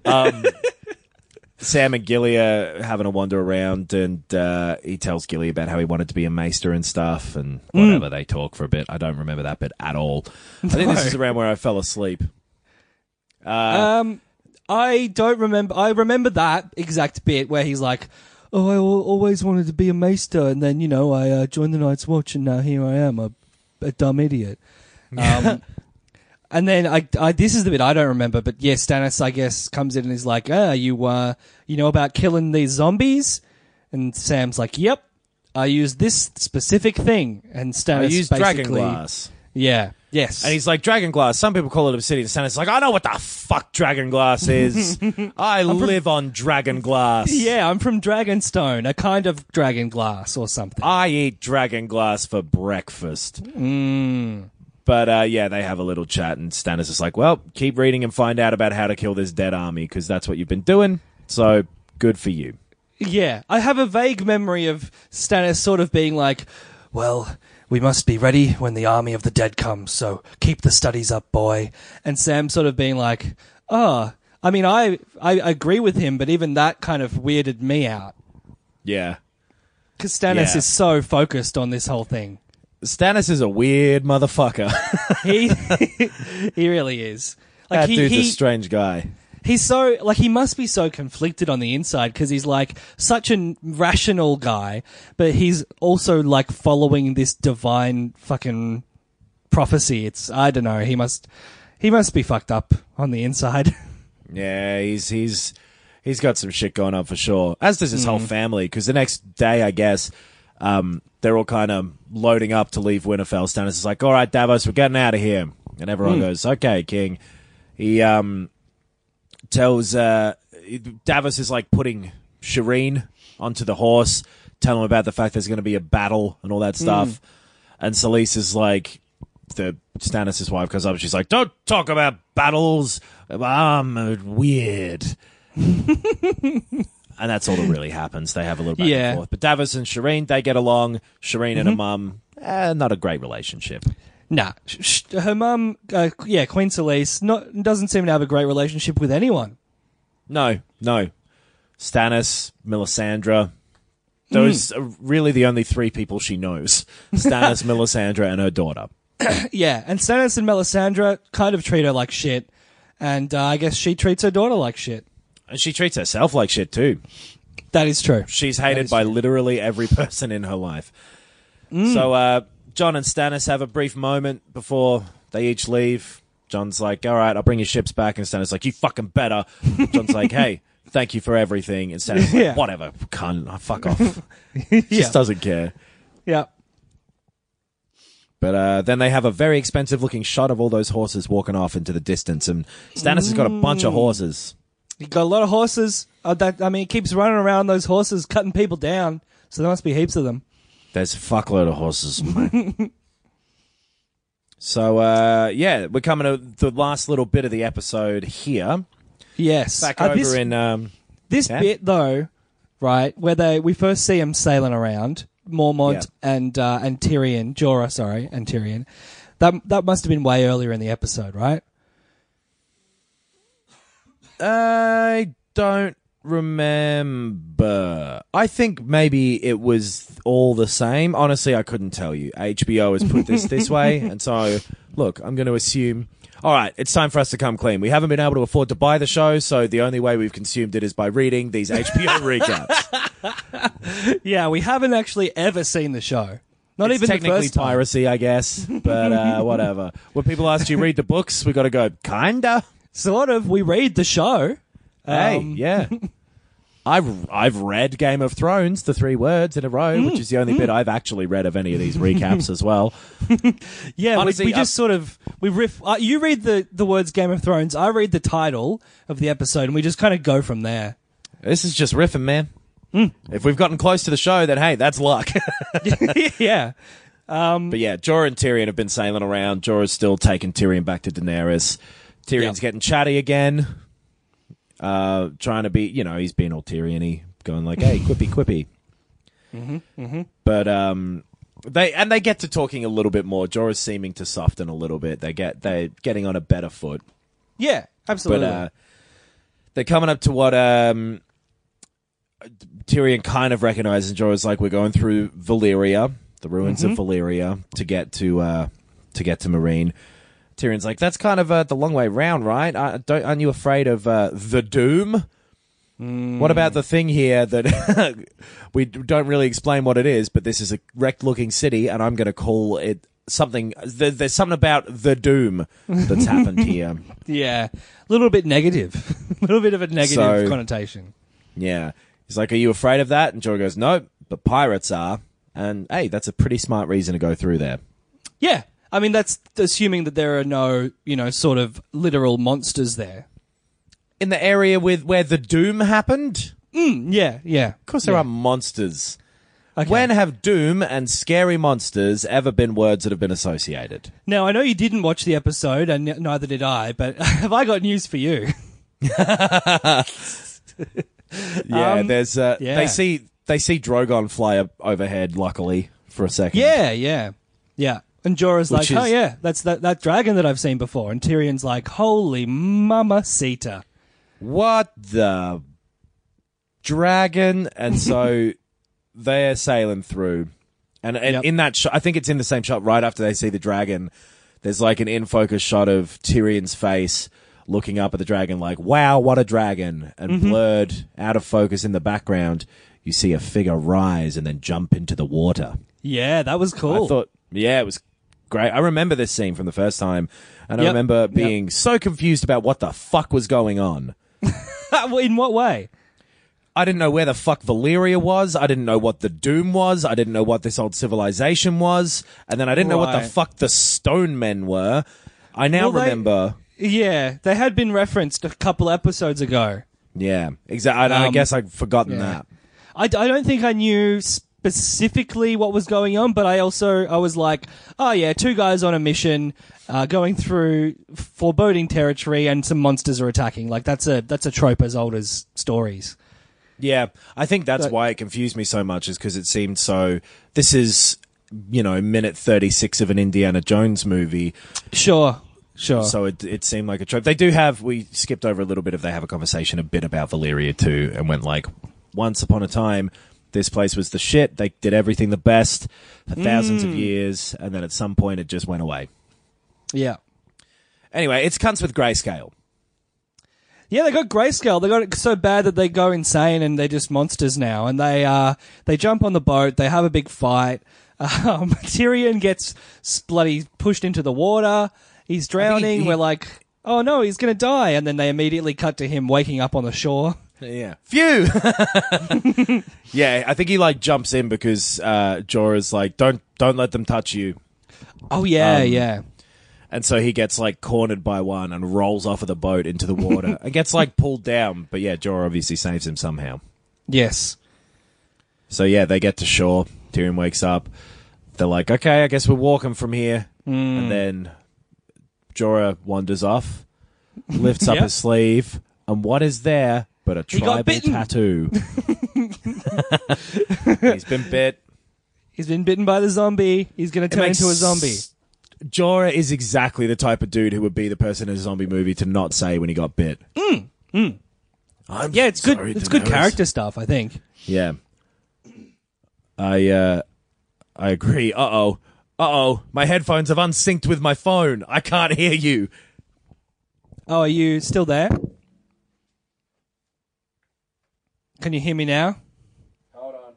Sam and Gilly are having a wander around, and he tells Gilly about how he wanted to be a maester and stuff, and whatever. They talk for a bit. I don't remember that bit at all. I think this is around where I fell asleep. I don't remember. I remember that exact bit where he's like, "Oh, I always wanted to be a maester, and then I joined the Night's Watch, and now here I am, a dumb idiot." And then this is the bit I don't remember, but yeah, Stannis, I guess, comes in and is like, you know about killing these zombies? And Sam's like, yep, I used this specific thing. And Stannis I used basically... dragonglass. Yeah, yes. And he's like, dragonglass, some people call it obsidian. Stannis is like, I know what the fuck dragonglass is. I live on dragonglass. Yeah, I'm from Dragonstone, a kind of dragonglass or something. I eat dragonglass for breakfast. But, yeah, they have a little chat, and Stannis is like, well, keep reading and find out about how to kill this dead army, because that's what you've been doing, so good for you. Yeah, I have a vague memory of Stannis sort of being like, well, we must be ready when the army of the dead comes, so keep the studies up, boy. And Sam sort of being like, I mean, I agree with him, but even that kind of weirded me out. Yeah. Because Stannis is so focused on this whole thing. Stannis is a weird motherfucker. He really is. Like, that dude's a strange guy. He's so, like, he must be so conflicted on the inside because he's, like, such a rational guy, but he's also, like, following this divine fucking prophecy. I don't know, he must be fucked up on the inside. Yeah, he's got some shit going on for sure. As does his whole family, because the next day, I guess, they're all kind of loading up to leave Winterfell. Stannis is like, all right, Davos, we're getting out of here. And everyone goes, okay, King. He tells... Davos is like putting Shireen onto the horse, telling him about the fact there's going to be a battle and all that stuff. And Selyse is like... Stannis' wife comes up and she's like, don't talk about battles. I'm weird. And that's all that really happens. They have a little back and forth. But Davos and Shireen, they get along. Shireen and her mum, not a great relationship. Nah. Her mum, Queen Selyse, doesn't seem to have a great relationship with anyone. No. Stannis, Melisandre, those are really the only three people she knows. Stannis, Melisandre, and her daughter. Yeah, and Stannis and Melisandre kind of treat her like shit. And I guess she treats her daughter like shit. And she treats herself like shit, too. That is true. She's hated by literally every person in her life. So, Jon and Stannis have a brief moment before They each leave. Jon's like, all right, I'll bring your ships back. And Stannis like, you fucking better. Jon's like, hey, thank you for everything. And Stannis like, whatever, cunt, fuck off. Just doesn't care. Yeah. But then they have a very expensive-looking shot of all those horses walking off into the distance. And Stannis has got a bunch of horses. He got a lot of horses. He keeps running around those horses, cutting people down. So there must be heaps of them. There's a fuckload of horses, man. So, we're coming to the last little bit of the episode here. Yes. Back over in... this bit, though, right, where we first see them sailing around, Mormont and Tyrion, Jorah, and Tyrion, that must have been way earlier in the episode, right? I don't remember. I think maybe it was all the same. Honestly, I couldn't tell you. HBO has put this way, and so, look, I'm going to assume... All right, it's time for us to come clean. We haven't been able to afford to buy the show, so the only way we've consumed it is by reading these HBO recaps. Yeah, we haven't actually ever seen the show. Not it's even technically the first time. Piracy, I guess, but whatever. When people ask you read the books, we got to go, kinda. Sort of. We read the show. Hey, yeah. I've read Game of Thrones, the 3 words in a row, which is the only bit I've actually read of any of these recaps as well. Yeah, honestly, we just sort of we riff. You read the words Game of Thrones. I read the title of the episode, and we just kind of go from there. This is just riffing, man. If we've gotten close to the show, then hey, that's luck. Yeah. But yeah, Jorah and Tyrion have been sailing around. Jorah's still taking Tyrion back to Daenerys. Tyrion's getting chatty again. Trying to be, he's being all Tyrion-y, going like, hey, quippy. But they get to talking a little bit more. Jorah's seeming to soften a little bit. They're getting on a better foot. Yeah, absolutely. But they're coming up to what Tyrion kind of recognizes. Jorah's like, we're going through Valyria, the ruins of Valyria, to get to Meereen. Tyrion's like, that's kind of the long way round, right? Aren't you afraid of the Doom? What about the thing here that we don't really explain what it is, but this is a wrecked-looking city, and I'm going to call it something. There's something about the Doom that's happened here. Yeah, a little bit negative. A little bit of a negative connotation. Yeah. He's like, are you afraid of that? And Jorah goes, no, but pirates are. And, hey, that's a pretty smart reason to go through there. Yeah. I mean, that's assuming that there are no, sort of literal monsters there. In the area where the Doom happened? Yeah. Of course there are monsters. Okay. When have Doom and scary monsters ever been words that have been associated? Now, I know you didn't watch the episode, and neither did I, but have I got news for you? Yeah, there's they see Drogon fly overhead, luckily, for a second. Yeah. And Jorah's like, oh yeah, that's that dragon that I've seen before. And Tyrion's like, holy mamacita. What the dragon? And so they're sailing through. And in that shot, I think it's in the same shot right after they see the dragon, there's like an in-focus shot of Tyrion's face looking up at the dragon like, wow, what a dragon. And blurred out of focus in the background, you see a figure rise and then jump into the water. Yeah, that was cool. I thought, it was great. I remember this scene from the first time, and I remember being so confused about what the fuck was going on. In what way? I didn't know where the fuck Valyria was. I didn't know what the Doom was. I didn't know what this old civilization was. And then I didn't know what the fuck the Stone Men were. I now remember. They had been referenced a couple episodes ago. Yeah, exactly. I guess I'd forgotten that. I don't think I knew specifically what was going on, but I was like, oh yeah, 2 guys on a mission, going through foreboding territory, and some monsters are attacking. Like that's a trope as old as stories. Yeah, I think that's why it confused me so much, is because it seemed so. This is, minute 36 of an Indiana Jones movie. Sure. So it seemed like a trope. They do have. We skipped over a little bit of. They have a conversation a bit about Valyria too, and went like, once upon a time, this place was the shit. They did everything the best for thousands of years, and then at some point it just went away. Yeah. Anyway, it's cunts with grayscale. Yeah, they got grayscale. They got it so bad that they go insane and they're just monsters now. And they jump on the boat. They have a big fight. Tyrion gets bloody pushed into the water, he's drowning. We're like, oh no, he's going to die. And then they immediately cut to him waking up on the shore. Yeah. Phew! Yeah, I think he like jumps in because Jorah's like, don't let them touch you. Oh, yeah. And so he gets like cornered by one and rolls off of the boat into the water and gets like pulled down. But yeah, Jorah obviously saves him somehow. Yes. So yeah, they get to shore. Tyrion wakes up. They're like, okay, I guess we're walking from here. And then Jorah wanders off, lifts up his sleeve, and what is there but a tribal tattoo? He's been bit. He's been bitten by the zombie. He's going to turn into a zombie. Jorah is exactly the type of dude who would be the person in a zombie movie to not say when he got bit. Yeah, it's good. It's good character stuff, I think. Yeah. I agree. Uh-oh. My headphones have unsynced with my phone. I can't hear you. Oh, are you still there? Can you hear me now? Hold on.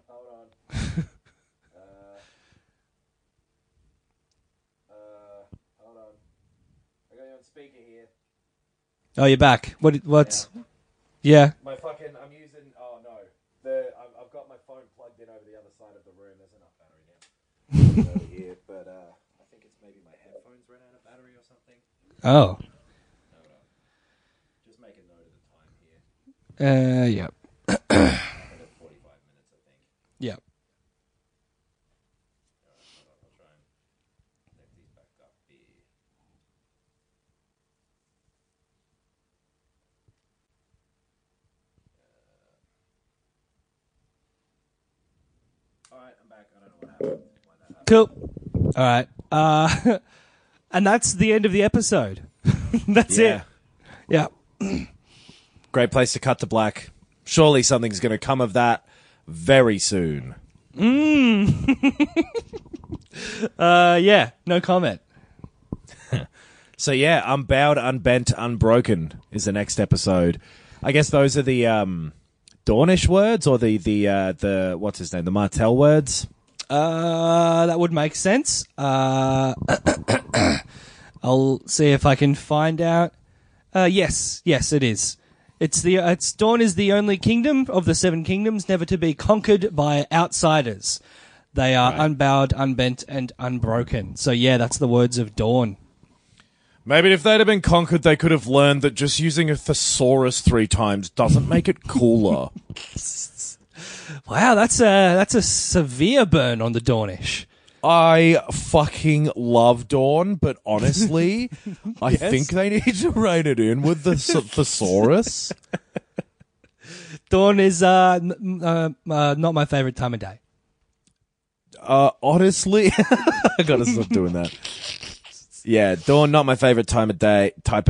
Hold on. I got you on speaker here. Oh, you're back. What's... Yeah. I'm using... Oh, no. I've got my phone plugged in over the other side of the room. There's enough battery now. Over here, but I think it's maybe my headphones ran out of battery or something. Oh. Hold on. Just make a note of the time here. Yeah. 45 minutes, I think. Yeah. I'll try and let these back up here. Alright, I'm back. I don't know what happened. Why that happened. Cool. All right. And that's the end of the episode. That's it. Yeah. Great place to cut to black. Surely something's going to come of that very soon. Yeah, no comment. So yeah, Unbowed, Unbent, Unbroken is the next episode. I guess those are the Dornish words or the what's his name? The Martell words? That would make sense. I'll see if I can find out. Yes, it is. It's Dorne is the only kingdom of the seven kingdoms never to be conquered by outsiders. They are unbowed, unbent, and unbroken. So yeah, that's the words of Dorne. Maybe if they'd have been conquered, they could have learned that just using a thesaurus 3 times doesn't make it cooler. Wow, that's a severe burn on the Dornish. I fucking love Dorne, but honestly, I think they need to rein it in with the thesaurus. Dorne is not my favorite time of day. Honestly, I gotta stop doing that. Yeah, Dawn, not my favorite time of day.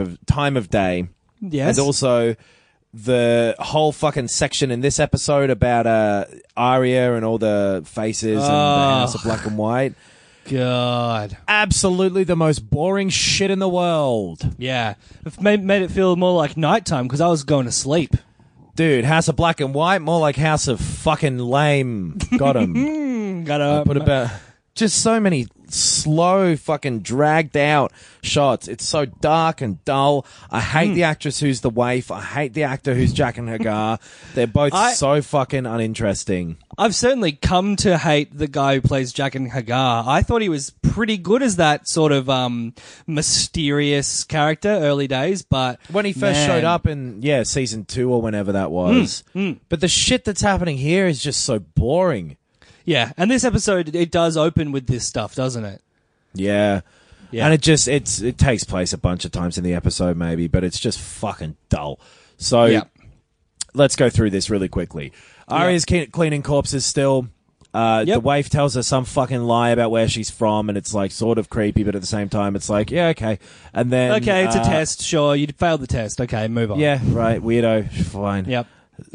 Yes, and also the whole fucking section in this episode about Arya and all the faces and the House of Black and White. God, absolutely the most boring shit in the world. Yeah, it made it feel more like nighttime because I was going to sleep. Dude, House of Black and White, more like House of fucking Lame. Got him. Got him. Put about just so many slow, fucking dragged out shots. It's so dark and dull. I hate the actress who's the waif. I hate the actor who's Jaqen H'ghar. They're both so fucking uninteresting. I've certainly come to hate the guy who plays Jaqen H'ghar. I thought he was pretty good as that sort of mysterious character early days, but when he first showed up in season 2 or whenever that was. But the shit that's happening here is just so boring. Yeah, and this episode, it does open with this stuff, doesn't it? Yeah. And it takes place a bunch of times in the episode maybe, but it's just fucking dull. So let's go through this really quickly. Arya's cleaning corpses still. The waif tells her some fucking lie about where she's from, and it's like sort of creepy, but at the same time it's like, yeah, okay. And then okay, it's a test, sure, you failed the test. Okay, move on. Yeah, right, weirdo, fine. Yep.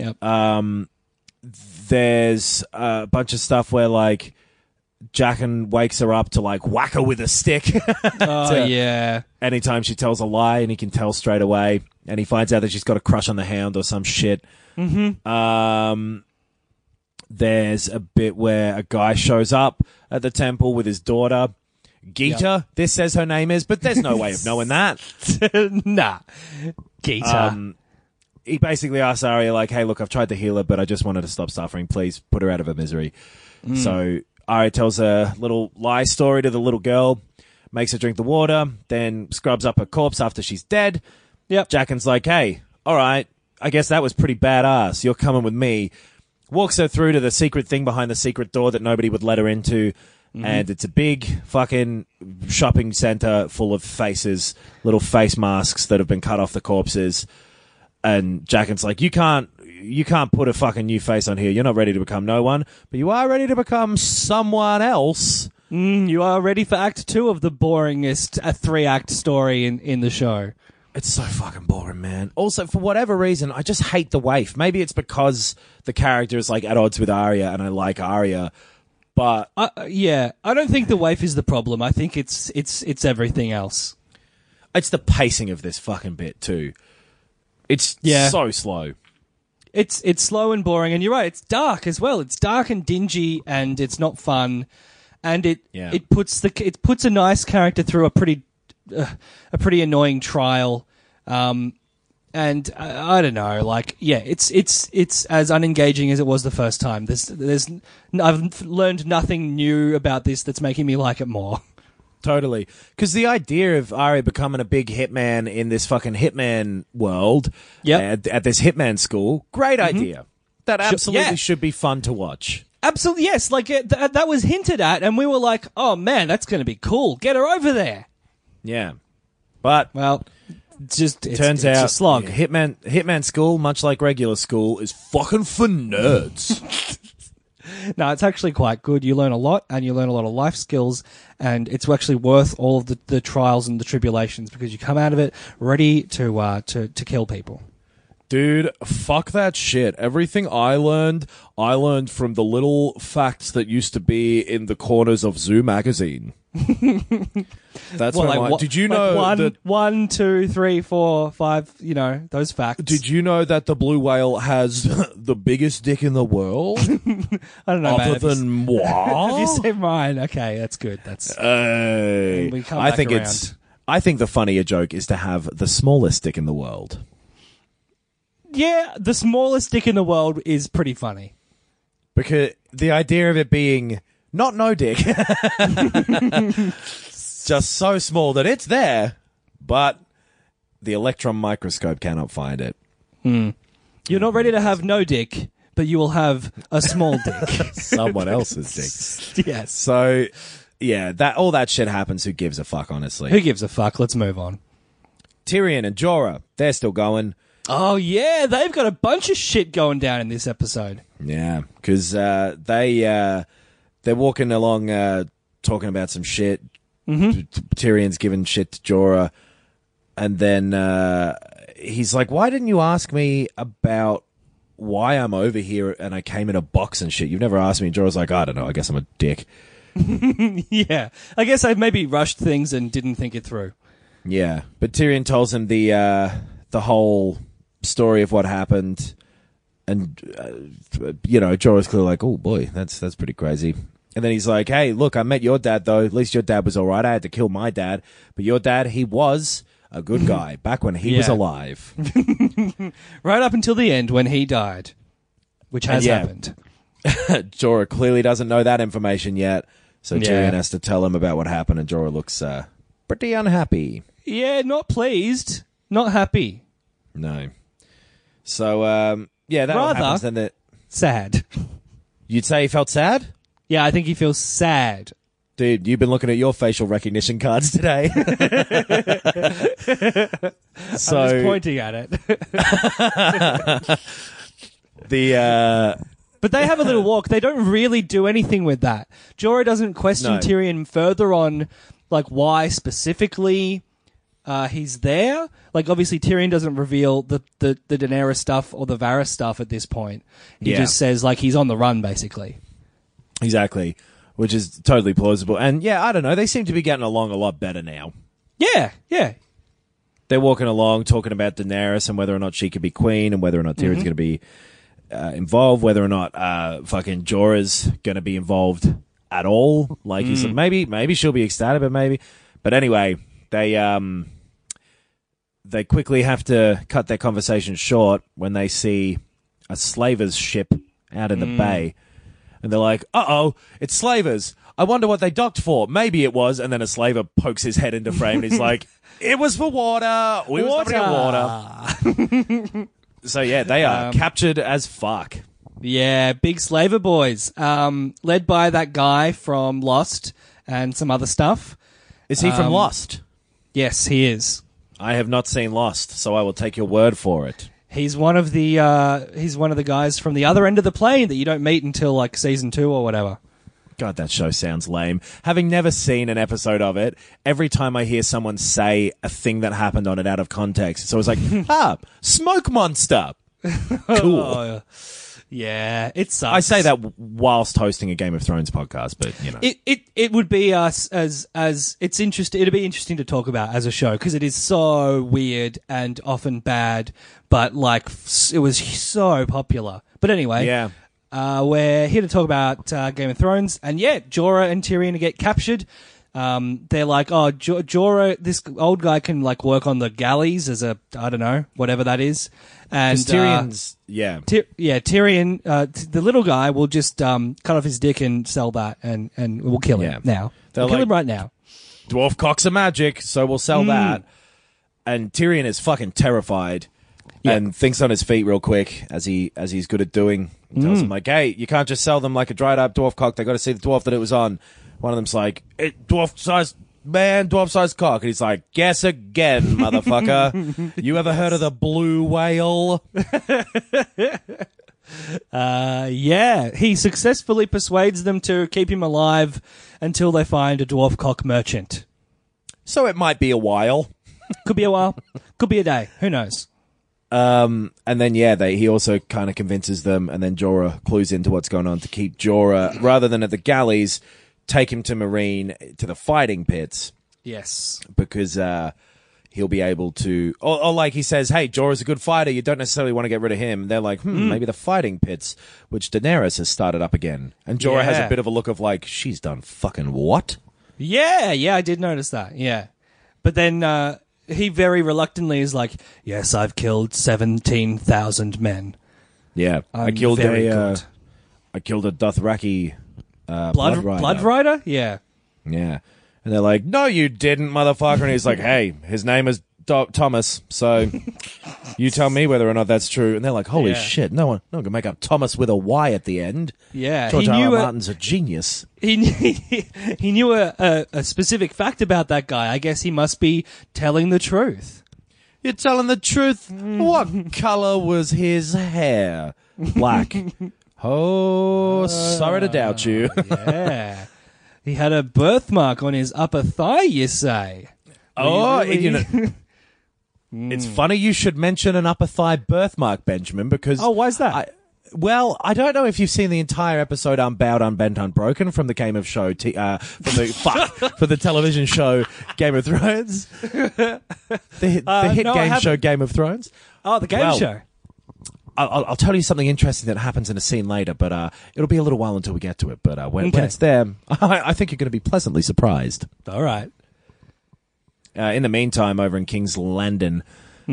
There's a bunch of stuff where, like, Jaqen wakes her up to, like, whack her with a stick. Yeah. Anytime she tells a lie, and he can tell straight away. And he finds out that she's got a crush on the Hound or some shit. There's a bit where a guy shows up at the temple with his daughter. Geeta, Yep. this says her name is, but there's no way of knowing that. Nah. Geeta. He basically asks Arya, like, hey, look, I've tried to heal her, but I just wanted to stop suffering. Please put her out of her misery. So Arya tells a little lie story to the little girl, makes her drink the water, then scrubs up her corpse after she's dead. Yep. Jaqen's like, hey, all right, I guess that was pretty badass. You're coming with me. Walks her through to the secret thing behind the secret door that nobody would let her into. And it's a big fucking shopping center full of faces, little face masks that have been cut off the corpses. And Jaqen's like, you can't put a fucking new face on here. You're not ready to become no one, but you are ready to become someone else. You are ready for Act 2 of the boringest 3-act story in the show. It's so fucking boring, man. Also, for whatever reason, I just hate the waif. Maybe it's because the character is like at odds with Arya, and I like Arya. But yeah, I don't think the waif is the problem. I think it's everything else. It's the pacing of this fucking bit too. It's so slow. It's slow and boring, and you're right. It's dark as well. It's dark and dingy, and it's not fun. And it puts a nice character through a pretty annoying trial. And I don't know, like, yeah, it's as unengaging as it was the first time. I've learned nothing new about this that's making me like it more. Totally. Because the idea of Arya becoming a big hitman in this fucking hitman world, at this hitman school, great idea. That absolutely should be fun to watch. Absolutely, yes. Like, that was hinted at, and we were like, oh, man, that's going to be cool. Get her over there. Yeah. But... well... turns out a slog. Hitman school, much like regular school, is fucking for nerds. No, it's actually quite good. You learn a lot, and you learn a lot of life skills, and it's actually worth all of the trials and the tribulations because you come out of it ready to kill people. Dude, fuck that shit. Everything I learned from the little facts that used to be in the corners of Zoo magazine. That's what did you know that 1, 2, 3, 4, 5, those facts. Did you know that the blue whale has the biggest dick in the world? I don't know, other than moi? Have you seen mine? Okay, that's good. That's we come back around. I think the funnier joke is to have the smallest dick in the world. Yeah, the smallest dick in the world is pretty funny. Because the idea of it being not no dick, just so small that it's there, but the electron microscope cannot find it. You're not ready to have no dick, but you will have a small dick. Someone else's dick. Yes. So, yeah, all that shit happens. Who gives a fuck, honestly? Who gives a fuck? Let's move on. Tyrion and Jorah, they're still going. Oh, yeah, they've got a bunch of shit going down in this episode. Yeah, because they're walking along talking about some shit. Tyrion's giving shit to Jorah, and then he's like, why didn't you ask me about why I'm over here and I came in a box and shit? You've never asked me. And Jorah's like, I don't know, I guess I'm a dick. Yeah, I guess I maybe rushed things and didn't think it through. Yeah, but Tyrion tells him the whole story of what happened, and Jorah's clearly like, oh boy, that's pretty crazy. And then he's like, hey, look, I met your dad though. At least your dad was all right. I had to kill my dad, but your dad, he was a good guy back when he was alive. Right up until the end when he died, which has happened. Jorah clearly doesn't know that information yet, so Tyrion has to tell him about what happened, and Jorah looks pretty unhappy. Yeah, not pleased, not happy. No. So, that rather happens. Then sad. You'd say he felt sad? Yeah, I think he feels sad. Dude, you've been looking at your facial recognition cards today. So, I'm just pointing at it. But they have a little walk. They don't really do anything with that. Jorah doesn't question Tyrion further on, like, why specifically he's there. Like, obviously, Tyrion doesn't reveal the Daenerys stuff or the Varys stuff at this point. He just says, like, he's on the run, basically. Exactly, which is totally plausible. And, I don't know, they seem to be getting along a lot better now. Yeah. They're walking along, talking about Daenerys and whether or not she could be queen and whether or not Tyrion's going to be involved, whether or not fucking Jorah's going to be involved at all. Like, he's like, maybe she'll be ecstatic, but maybe. But anyway, they quickly have to cut their conversation short when they see a slaver's ship out in the bay. And they're like, uh-oh, it's slavers. I wonder what they docked for. Maybe it was. And then a slaver pokes his head into frame and he's like, it was for water. We were stopping at water. So, yeah, they are captured as fuck. Yeah, big slaver boys. Led by that guy from Lost and some other stuff. Is he from Lost? Yes, he is. I have not seen Lost, so I will take your word for it. He's one of the guys from the other end of the plane that you don't meet until like season 2 or whatever. God, that show sounds lame. Having never seen an episode of it, every time I hear someone say a thing that happened on it out of context, it's always like, smoke monster. Cool. Oh, yeah, it sucks. I say that whilst hosting a Game of Thrones podcast, but you know, it would be us as it's interesting. It'd be interesting to talk about as a show because it is so weird and often bad, but like it was so popular. But anyway, yeah, we're here to talk about Game of Thrones, and yeah, Jorah and Tyrion get captured. They're like, oh, Jorah, this old guy can like work on the galleys as a, I don't know, whatever that is. And Tyrion's, Tyrion, the little guy will just cut off his dick and sell that, and we'll kill him now. We'll kill him right now. Dwarf cocks are magic, so we'll sell that. And Tyrion is fucking terrified and thinks on his feet real quick, as he's good at doing. He tells him like, hey, you can't just sell them like a dried up dwarf cock. They got to see the dwarf that it was on. One of them's like, dwarf-sized man, dwarf-sized cock. And he's like, guess again, motherfucker. You ever heard of the blue whale? Yeah. He successfully persuades them to keep him alive until they find a dwarf cock merchant. So it might be a while. Could be a while. Could be a day. Who knows? And then, he also kind of convinces them, and then Jorah clues into what's going on to keep Jorah, rather than at the galleys, take him to Meereen, to the fighting pits. Yes. Because he'll be able to... Or like he says, hey, Jorah's a good fighter. You don't necessarily want to get rid of him. They're like, maybe the fighting pits, which Daenerys has started up again. And Jorah has a bit of a look of like, she's done fucking what? Yeah, I did notice that, yeah. But then he very reluctantly is like, yes, I've killed 17,000 men. Yeah. I killed a Dothraki... Blood Rider? Yeah. Yeah. And they're like, no, you didn't, motherfucker. And he's like, hey, his name is Thomas, so you tell me whether or not that's true. And they're like, holy shit, no one can make up Thomas with a Y at the end. Yeah. George R. Martin's a genius. He knew a specific fact about that guy. I guess he must be telling the truth. You're telling the truth? What color was his hair? Black. Oh, sorry to doubt you. Yeah. He had a birthmark on his upper thigh, you say? It's funny you should mention an upper thigh birthmark, Benjamin, because... Oh, why is that? I don't know if you've seen the entire episode Unbowed, Unbent, Unbroken from the Game of Show... for the television show Game of Thrones. The hit game show Game of Thrones. Oh, the game show. I'll tell you something interesting that happens in a scene later, but it'll be a little while until we get to it. But when it's there, I think you're going to be pleasantly surprised. All right. In the meantime, over in King's Landing,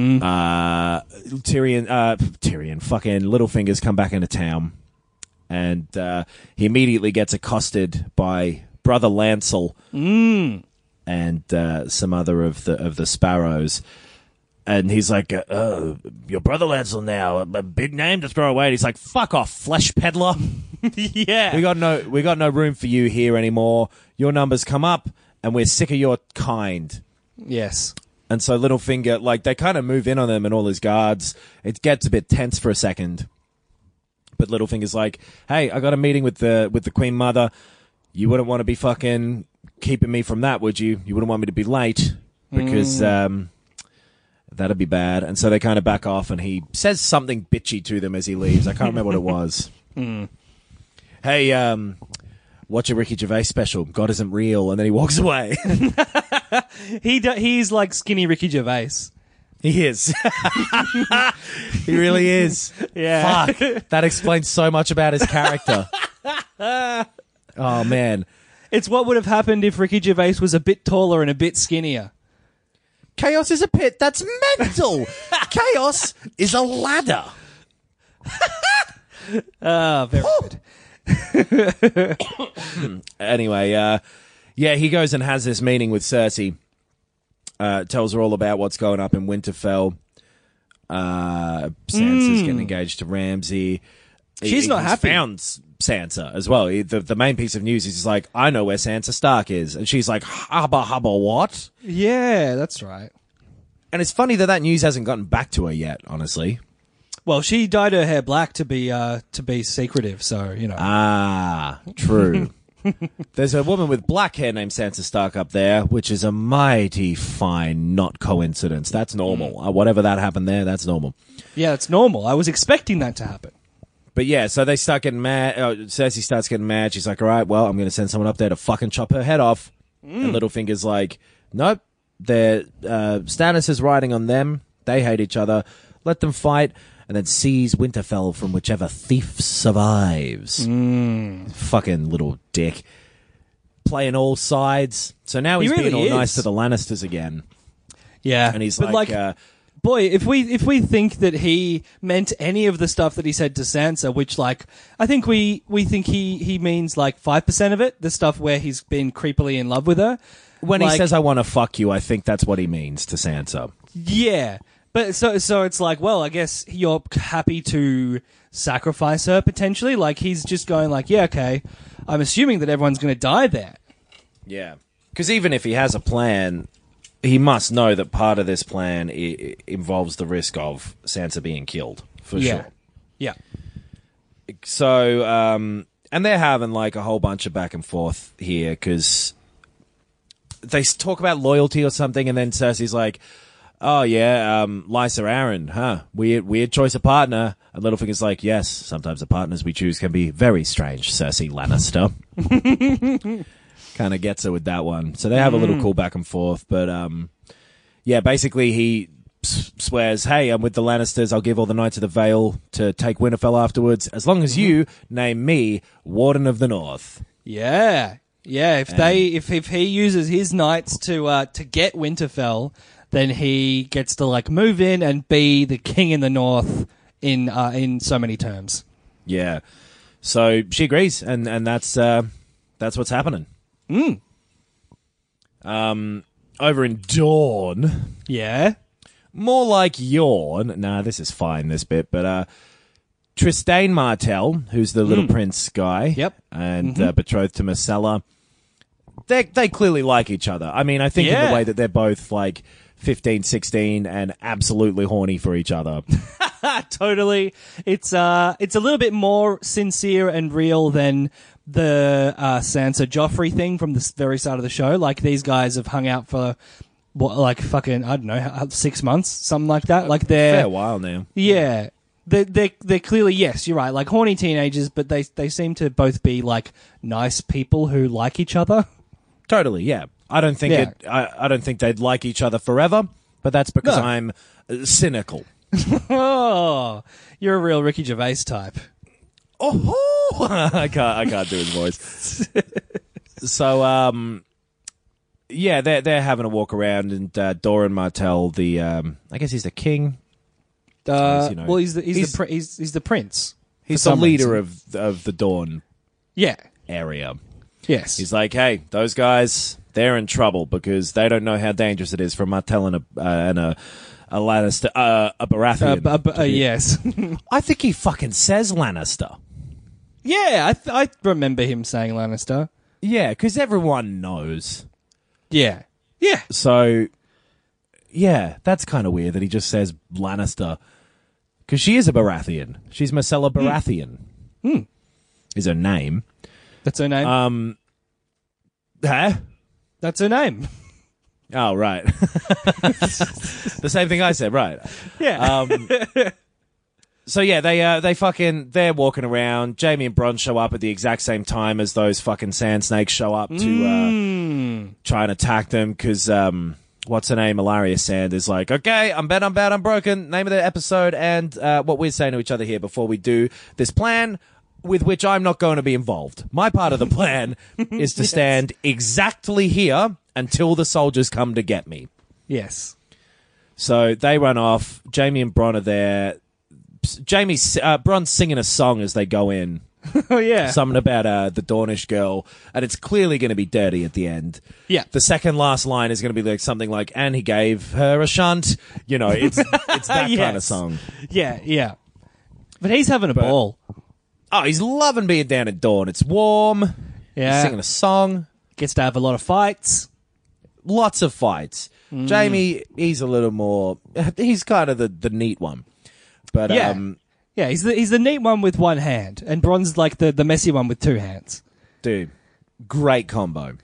Tyrion, fucking Littlefinger's come back into town, and he immediately gets accosted by Brother Lancel and some other of the Sparrows. And he's like, your brother Lancel now, a big name to throw away. And he's like, fuck off, flesh peddler. Yeah. We got no room for you here anymore. Your numbers come up, and we're sick of your kind. Yes. And so Littlefinger, like, they kind of move in on him and all his guards. It gets a bit tense for a second. But Littlefinger's like, hey, I got a meeting with the Queen Mother. You wouldn't want to be fucking keeping me from that, would you? You wouldn't want me to be late because... that'd be bad. And so they kind of back off, and he says something bitchy to them as he leaves. I can't remember what it was. Hey, watch a Ricky Gervais special. God isn't real. And then he walks away. He's like skinny Ricky Gervais. He is. He really is. Yeah. Fuck. That explains so much about his character. Oh, man. It's what would have happened if Ricky Gervais was a bit taller and a bit skinnier. Chaos is a pit. That's mental. Chaos is a ladder. Very good. Anyway, he goes and has this meeting with Cersei. Tells her all about what's going up in Winterfell. Sansa's getting engaged to Ramsay. She's not happy. Found Sansa as well. The main piece of news is he's like, I know where Sansa Stark is. And she's like, hubba what? Yeah, that's right. And it's funny that news hasn't gotten back to her yet, honestly. Well, she dyed her hair black to be secretive, so, you know. Ah, true. There's a woman with black hair named Sansa Stark up there, which is a mighty fine not coincidence. That's normal. Whatever that happened there, that's normal. Yeah, it's normal. I was expecting that to happen. But yeah, so they start getting mad. Cersei starts getting mad. She's like, all right, well, I'm going to send someone up there to fucking chop her head off. And Littlefinger's like, nope, Stannis is riding on them. They hate each other. Let them fight. And then seize Winterfell from whichever thief survives. Fucking little dick. Playing all sides. So now he's being all nice to the Lannisters again. Yeah. And he's like boy, if we think that he meant any of the stuff that he said to Sansa, which like I think we think he means like 5% of it, the stuff where he's been creepily in love with her. When he says I want to fuck you, I think that's what he means to Sansa. Yeah. But so it's like, well, I guess you're happy to sacrifice her potentially. Like he's just going like, yeah, okay. I'm assuming that everyone's going to die there. Yeah. Because even if he has a plan, he must know that part of this plan involves the risk of Sansa being killed, for sure. Yeah. So, and they're having like a whole bunch of back and forth here because they talk about loyalty or something, and then Cersei's like, oh yeah, Lysa Arryn, huh? Weird choice of partner. And Littlefinger's like, yes, sometimes the partners we choose can be very strange, Cersei Lannister. Kind of gets her with that one. So they have a little cool back and forth. But, basically he swears, hey, I'm with the Lannisters. I'll give all the Knights of the Vale to take Winterfell afterwards, as long as you name me Warden of the North. Yeah. Yeah, if he uses his knights to get Winterfell, then he gets to like move in and be the king in the north in so many terms. Yeah. So she agrees, and that's what's happening. Over in Dawn. Yeah. More like Yawn. Nah, this is fine, this bit, but Trystane Martell, who's the little prince guy. Yep. And betrothed to Myrcella. They clearly like each other. I mean, I think in the way that they're both like 15, 16 and absolutely horny for each other. Totally. It's a little bit more sincere and real than the Sansa Joffrey thing from the very start of the show. Like these guys have hung out for like fucking, I don't know, 6 months, something like that. Like they're fair while now. Yeah. They're clearly, yes, you're right, like horny teenagers, but they seem to both be like nice people who like each other. Totally, yeah. I don't think I don't think they'd like each other forever, but that's because I'm cynical. Oh, you're a real Ricky Gervais type. Oh, I can't do his voice. So, they're having a walk around, and Doran Martell, I guess he's the king. He's the prince. He's the leader of the Dawn. Area. Yes. He's like, hey, those guys, they're in trouble because they don't know how dangerous it is for Martell and a Lannister, a Baratheon. Yes. I think he fucking says Lannister. Yeah, I remember him saying Lannister. Yeah, because everyone knows. Yeah. Yeah. So, yeah, that's kind of weird that he just says Lannister. Because she is a Baratheon. She's Myrcella Baratheon. Is her name. That's her name? Huh? That's her name. Oh, right. The same thing I said, right. Yeah. So, yeah, they're walking around. Jaime and Bronn show up at the exact same time as those fucking sand snakes show up to try and attack them because, what's her name? Ilaria Sand is like, okay, I'm bad, I'm broken. Name of the episode and what we're saying to each other here before we do this plan. with which I'm not going to be involved. My part of the plan is to stand exactly here until the soldiers come to get me. Yes. So they run off. Jamie and Bronn are there. Bronn's singing a song as they go in. Oh, yeah. Something about the Dornish girl, and it's clearly going to be dirty at the end. Yeah. The second last line is going to be like something like, and he gave her a shunt. You know, it's that Yes. kind of song. Yeah, yeah. But he's having a ball. Oh, he's loving being down at Dorne. It's warm. Yeah. He's singing a song. Gets to have a lot of fights. Lots of fights. Jamie, he's a little more... He's kind of the neat one. But, Yeah. Yeah, he's the neat one with one hand, and Bronn's like the messy one with two hands. dude, great combo.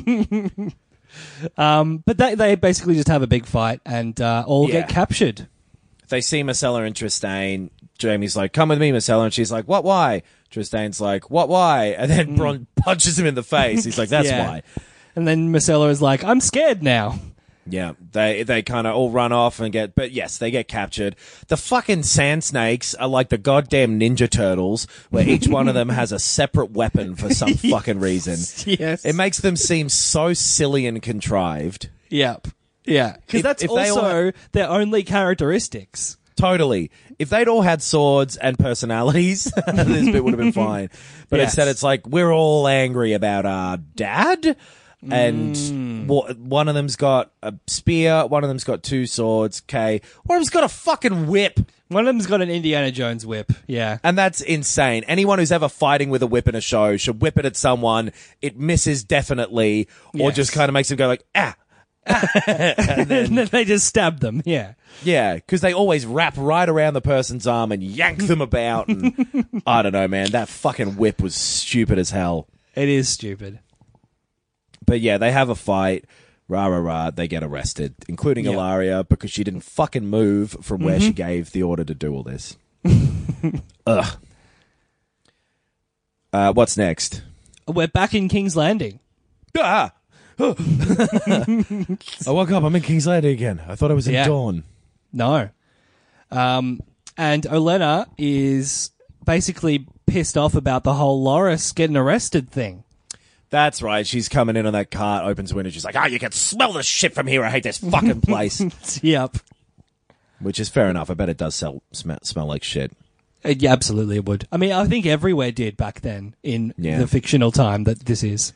But they basically just have a big fight and all get captured. They see Myrcella and Trystane. Jamie's like, come with me, Myrcella. And she's like, what, why? Trystane's like, what, why? And then Bronn punches him in the face. He's like, that's why. And then Myrcella is like, I'm scared now. Yeah, they kind of all run off and but yes, they get captured. The fucking sand snakes are like the goddamn Ninja Turtles, where each one of them has a separate weapon for some fucking reason. Yes. It makes them seem so silly and contrived. Yep. Yeah. Because that's if they also their only characteristics. Totally. If they'd all had swords and personalities, this bit would have been fine. But instead it's like, we're all angry about our dad. And one of them's got a spear, one of them's got two swords, okay. One of them's got a fucking whip. One of them's got an Indiana Jones whip, yeah. And that's insane. Anyone who's ever fighting with a whip in a show should whip it at someone. It misses definitely, or just kind of makes them go like, ah. And then they just stab them, yeah. Yeah, because they always wrap right around the person's arm and yank them about. And I don't know, man. That fucking whip was stupid as hell. It is stupid. But yeah, they have a fight. Rah, rah, rah. They get arrested, including Ilaria, because she didn't fucking move from where she gave the order to do all this. Ugh. What's next? We're back in King's Landing. Ah! I woke up. I'm in King's Landing again. I thought I was in Dawn. No. And Olenna is basically pissed off about the whole Loras getting arrested thing. That's right. She's coming in on that cart, opens the window. She's like, you can smell the shit from here. I hate this fucking place. Yep. Which is fair enough. I bet it does smell like shit. Yeah, absolutely it would. I mean, I think everywhere did back then in the fictional time that this is.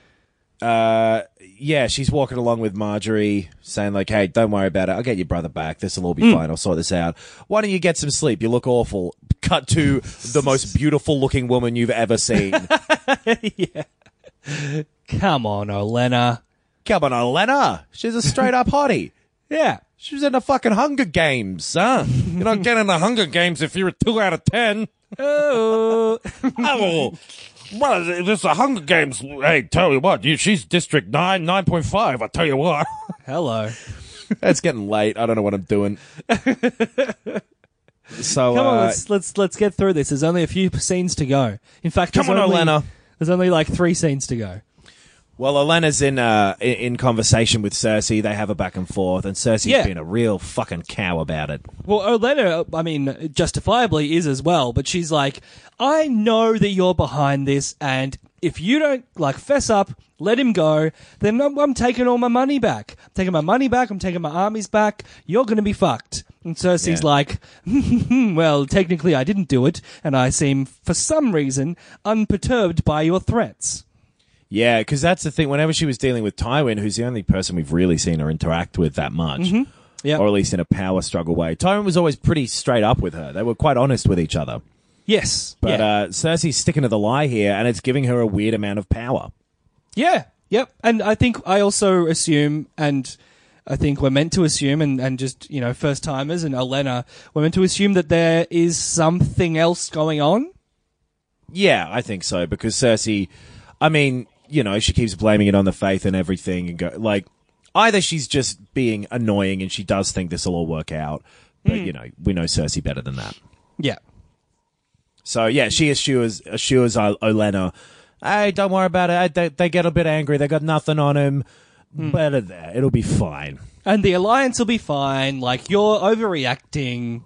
Yeah, she's walking along with Marjorie, saying like, hey, don't worry about it. I'll get your brother back. This will all be fine. I'll sort this out. Why don't you get some sleep? You look awful. Cut to the most beautiful looking woman you've ever seen. Yeah. Come on, Olenna. Come on, Olenna. She's a straight up hottie. Yeah. She was in the fucking Hunger Games, huh? You're not getting the Hunger Games if you're a 2 out of 10. Oh. Oh. Well, this is a Hunger Games. Hey, tell you what, she's District 9, 9.5, I'll tell you what. Hello. It's getting late. I don't know what I'm doing. So come on, let's get through this. There's only a few scenes to go. In fact, Olenna. There's only like 3 scenes to go. Well, Olenna's in conversation with Cersei. They have a back and forth, and Cersei's been a real fucking cow about it. Well, Olenna, I mean, justifiably is as well, but she's like, I know that you're behind this, and if you don't, like, fess up, let him go, then I'm taking all my money back. I'm taking my money back, I'm taking my armies back, you're going to be fucked. And Cersei's like, well, technically I didn't do it, and I seem, for some reason, unperturbed by your threats. Yeah, because that's the thing. Whenever she was dealing with Tywin, who's the only person we've really seen her interact with that much, or at least in a power struggle way, Tywin was always pretty straight up with her. They were quite honest with each other. Yes. But Cersei's sticking to the lie here, and it's giving her a weird amount of power. Yeah. Yep. And I also assume, and I think we're meant to assume, and just, you know, first-timers and Olenna, we're meant to assume that there is something else going on. Yeah, I think so, because Cersei, I mean, you know, she keeps blaming it on the faith and everything, and like, either she's just being annoying and she does think this will all work out, but, you know, we know Cersei better than that. Yeah. So, yeah, she assures Olenna, hey, don't worry about it. They get a bit angry. They got nothing on him. Better there. It'll be fine. And the alliance will be fine. Like, you're overreacting.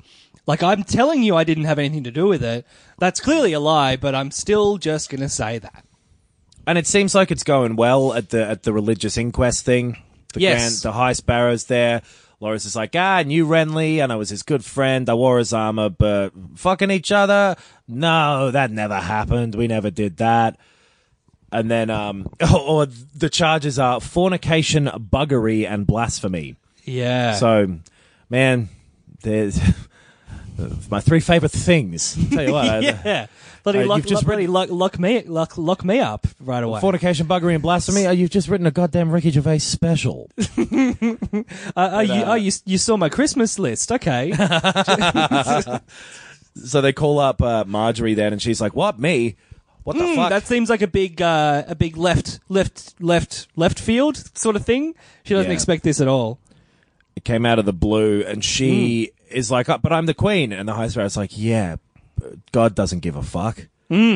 Like, I'm telling you I didn't have anything to do with it. That's clearly a lie, but I'm still just going to say that. And it seems like it's going well at the religious inquest thing. The High Sparrow's there. Loras is like, I knew Renly and I was his good friend. I wore his armor, but fucking each other? No, that never happened. We never did that. And then, or the charges are fornication, buggery, and blasphemy. Yeah. So, man, there's my three favorite things. I'll tell you what. Yeah. Bloody lock me up right away. Fornication, buggery, and blasphemy. You've just written a goddamn Ricky Gervais special. You saw my Christmas list. Okay. So they call up Marjorie then, and she's like, "What, me? What the fuck?" That seems like a big left field sort of thing. She doesn't expect this at all. It came out of the blue, and she is like, "But I'm the queen," and the High Sparrow's like, "Yeah, God doesn't give a fuck."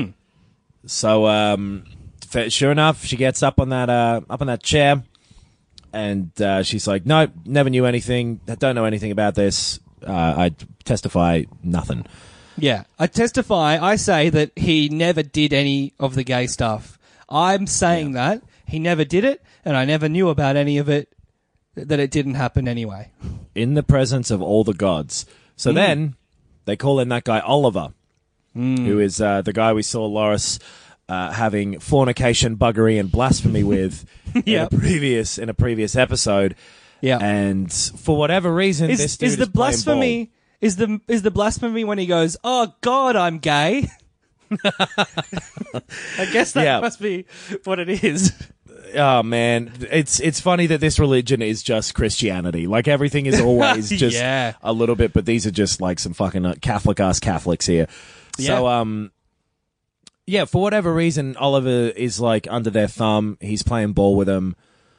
So, sure enough, she gets up on that chair, and she's like, "No, never knew anything. I don't know anything about this. I testify nothing." Yeah, I say that he never did any of the gay stuff. I'm saying that he never did it, and I never knew about any of it, that it didn't happen anyway. In the presence of all the gods. So then they call in that guy Oliver, who is the guy we saw Loras having fornication, buggery, and blasphemy with in a previous episode. Yeah, and for whatever reason, this dude is the blasphemy. Ball. Is the blasphemy when he goes, "Oh God, I'm gay"? I guess that must be what it is. Oh man, it's funny that this religion is just Christianity. Like everything is always just a little bit, but these are just like some fucking Catholic ass Catholics here. So for whatever reason, Oliver is like under their thumb. He's playing ball with them.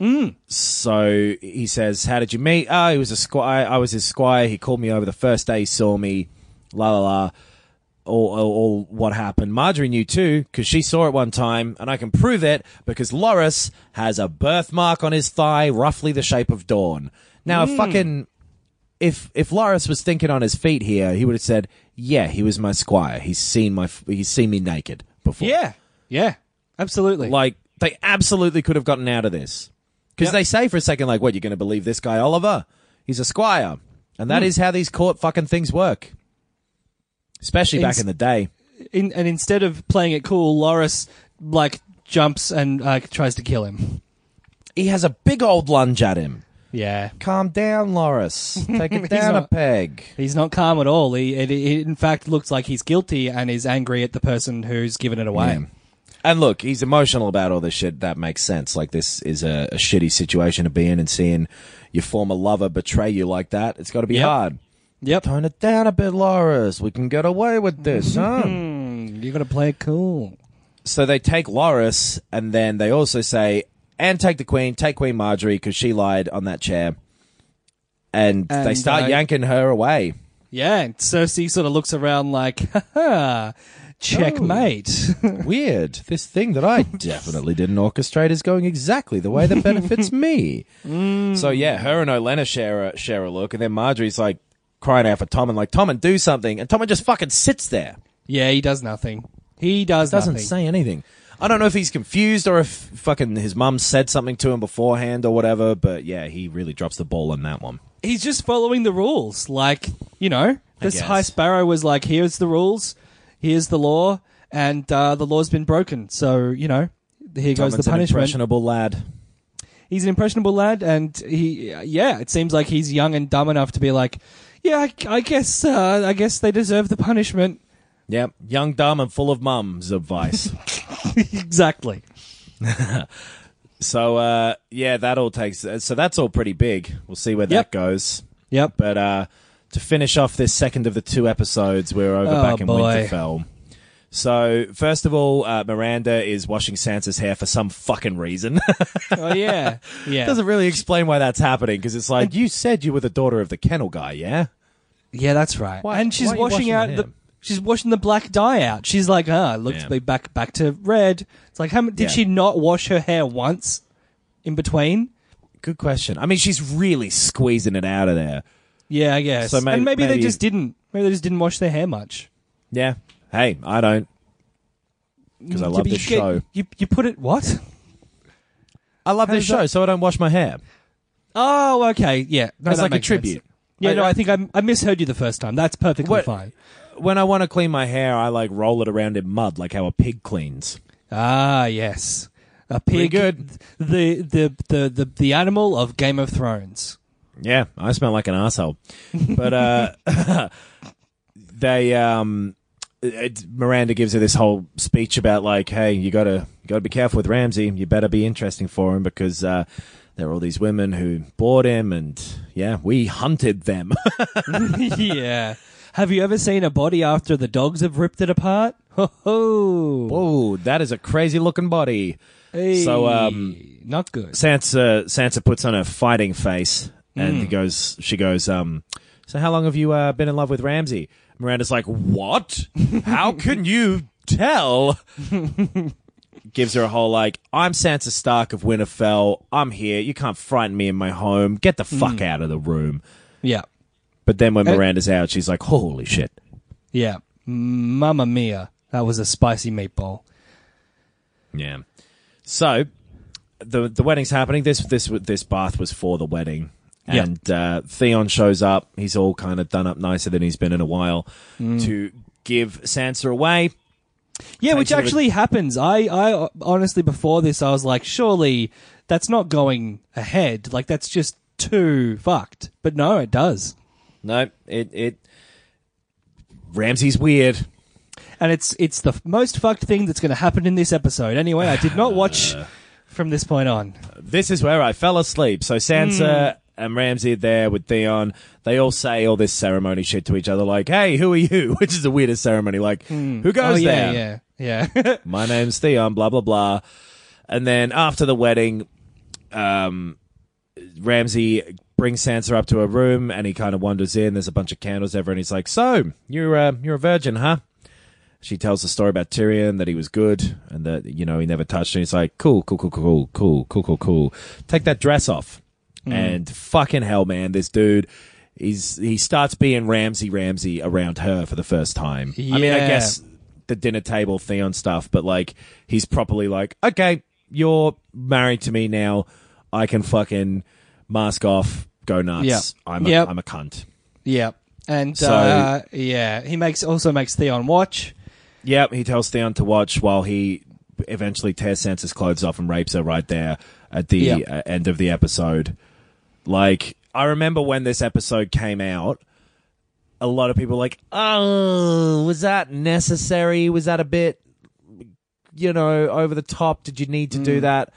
So he says, "How did you meet?" "Oh, he was a squire. I was his squire. He called me over the first day he saw me. La la la. All what happened. Marjorie knew too, because she saw it one time, and I can prove it because Loras has a birthmark on his thigh, roughly the shape of Dawn." Now, if Loras was thinking on his feet here, he would have said, "Yeah, he was my squire. He's seen me naked before." Yeah, absolutely. Like they absolutely could have gotten out of this. Because they say for a second, like, what, you're going to believe this guy, Oliver? He's a squire. And that is how these court fucking things work. Especially back in the day. And instead of playing it cool, Loras, like, jumps and tries to kill him. He has a big old lunge at him. Yeah. Calm down, Loras. Take it down a peg. He's not calm at all. He in fact, looks like he's guilty and is angry at the person who's given it away. Yeah. And look, he's emotional about all this shit. That makes sense. Like, this is a shitty situation to be in, and seeing your former lover betray you like that, it's got to be hard. Yep. Tone it down a bit, Loras. We can get away with this, huh? You got to play it cool. So they take Loras, and then they also say, and take Queen Marjorie, because she lied on that chair. And they start yanking her away. Yeah, and Cersei sort of looks around like, ha-ha. Checkmate. Weird. This thing that I definitely didn't orchestrate is going exactly the way that benefits me. So yeah, her and Olenna share a look, and then Marjorie's like crying out for Tommen, like, "Tommen, do something!" And Tommen just fucking sits there. Yeah, he does nothing. Doesn't say anything. I don't know if he's confused or if fucking his mum said something to him beforehand or whatever, but yeah, he really drops the ball on that one. He's just following the rules. Like, this High Sparrow was like, here's the rules. Here's the law, and the law's been broken. So, here goes the punishment. An impressionable lad. He's an impressionable lad, and it seems like he's young and dumb enough to be like, I guess they deserve the punishment. Yep, young, dumb, and full of mums advice. Exactly. So, that all takes... So that's all pretty big. We'll see where that goes. Yep. But, to finish off this second of the 2 episodes, we're over back in Winterfell. So, first of all, Miranda is washing Sansa's hair for some fucking reason. Oh, yeah. Yeah. Doesn't really explain why that's happening, because it's like, you said you were the daughter of the kennel guy, yeah? Yeah, that's right. And she's washing out she's washing the black dye out. She's like, looks back to red. It's like, did she not wash her hair once in between? Good question. I mean, she's really squeezing it out of there. Yeah, I guess. So maybe they just didn't. Maybe they just didn't wash their hair much. Yeah. Hey, I don't. Because I love this show. You put it... What? I love this show, so I don't wash my hair. Oh, okay. Yeah. No, it's like a tribute. Sense. Yeah, I think I misheard you the first time. That's perfectly fine. When I want to clean my hair, I like roll it around in mud, like how a pig cleans. Ah, yes. A pig. Pretty good. The animal of Game of Thrones. Yeah, I smell like an asshole. But Miranda gives her this whole speech about like, hey, you gotta be careful with Ramsay. You better be interesting for him because there are all these women who bored him, and yeah, we hunted them. Yeah. Have you ever seen a body after the dogs have ripped it apart? Ho ho! Whoa, that is a crazy looking body. Hey, so, not good. Sansa puts on a fighting face, and she goes, so how long have you been in love with Ramsay? Miranda's like, what? How can you tell? Gives her a whole like, I'm Sansa Stark of Winterfell. I'm here. You can't frighten me in my home. Get the fuck out of the room. Yeah. But then when Miranda's out, she's like, holy shit. Yeah. Mamma mia. That was a spicy meatball. Yeah. So, the wedding's happening. This bath was for the wedding. And Theon shows up. He's all kind of done up nicer than he's been in a while to give Sansa away. Yeah, which actually happens. I honestly, before this, I was like, surely that's not going ahead. Like, that's just too fucked. But no, it does. No, Ramsay's weird. And it's the most fucked thing that's going to happen in this episode. Anyway, I did not watch from this point on. This is where I fell asleep. So Sansa and Ramsay are there with Theon. They all say all this ceremony shit to each other, like, hey, who are you? Which is the weirdest ceremony. Like, who goes there? Yeah. My name's Theon, blah, blah, blah. And then after the wedding, Ramsay brings Sansa up to her room, and he kind of wanders in. There's a bunch of candles everywhere, and he's like, so, you're a virgin, huh? She tells the story about Tyrion, that he was good, and that, he never touched her. He's like, cool. Take that dress off. And fucking hell, man, this dude, he starts being Ramsay around her for the first time. Yeah. I mean, I guess the dinner table Theon stuff, but like, he's properly like, okay, you're married to me now. I can fucking mask off, go nuts. Yep. I'm a cunt. Yeah. And, he also makes Theon watch. Yep, he tells Theon to watch while he eventually tears Sansa's clothes off and rapes her right there at the end of the episode. Like, I remember when this episode came out, a lot of people were like, oh, was that necessary? Was that a bit, over the top? Did you need to do that?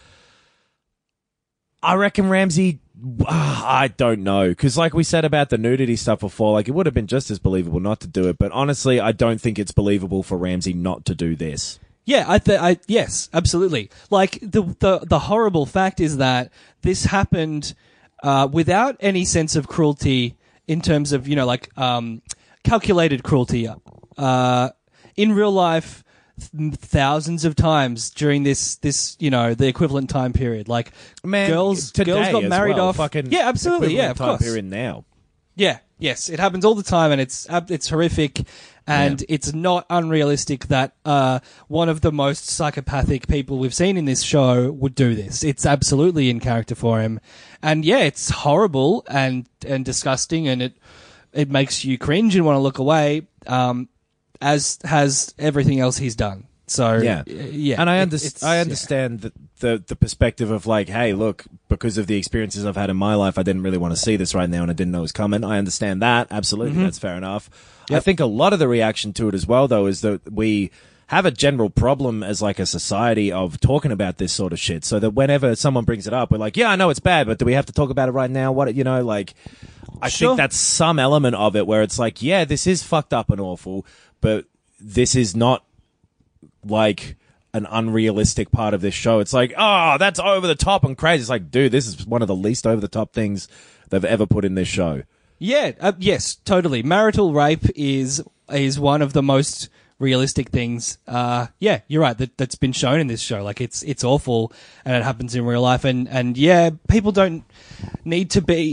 I reckon Ramsay, I don't know. Because like we said about the nudity stuff before, like it would have been just as believable not to do it. But honestly, I don't think it's believable for Ramsay not to do this. Yeah, yes, absolutely. Like the horrible fact is that this happened without any sense of cruelty in terms of calculated cruelty. In real life, thousands of times during this the equivalent time period. Like, man, girls got married off. Yeah, absolutely. Yeah, of course. Time period now. Yeah, yes, it happens all the time, and it's horrific. And it's not unrealistic that one of the most psychopathic people we've seen in this show would do this. It's absolutely in character for him. And yeah, it's horrible and disgusting, and it makes you cringe and want to look away, as has everything else he's done. So yeah. And I understand the perspective of like, hey, look, because of the experiences I've had in my life, I didn't really want to see this right now, and I didn't know it was coming. I understand that. Absolutely. That's fair enough. Yep. I think a lot of the reaction to it as well, though, is that we have a general problem as like a society of talking about this sort of shit, so that whenever someone brings it up, we're like, yeah, I know it's bad, but do we have to talk about it right now? I think that's some element of it where it's like, yeah, this is fucked up and awful, but this is not like an unrealistic part of this show. It's like, oh, that's over the top and crazy. It's like, dude, this is one of the least over the top things they've ever put in this show. Yeah, yes, totally. Marital rape is one of the most realistic things. Yeah, you're right. That's been shown in this show. Like, it's awful, and it happens in real life. And yeah, people don't need to be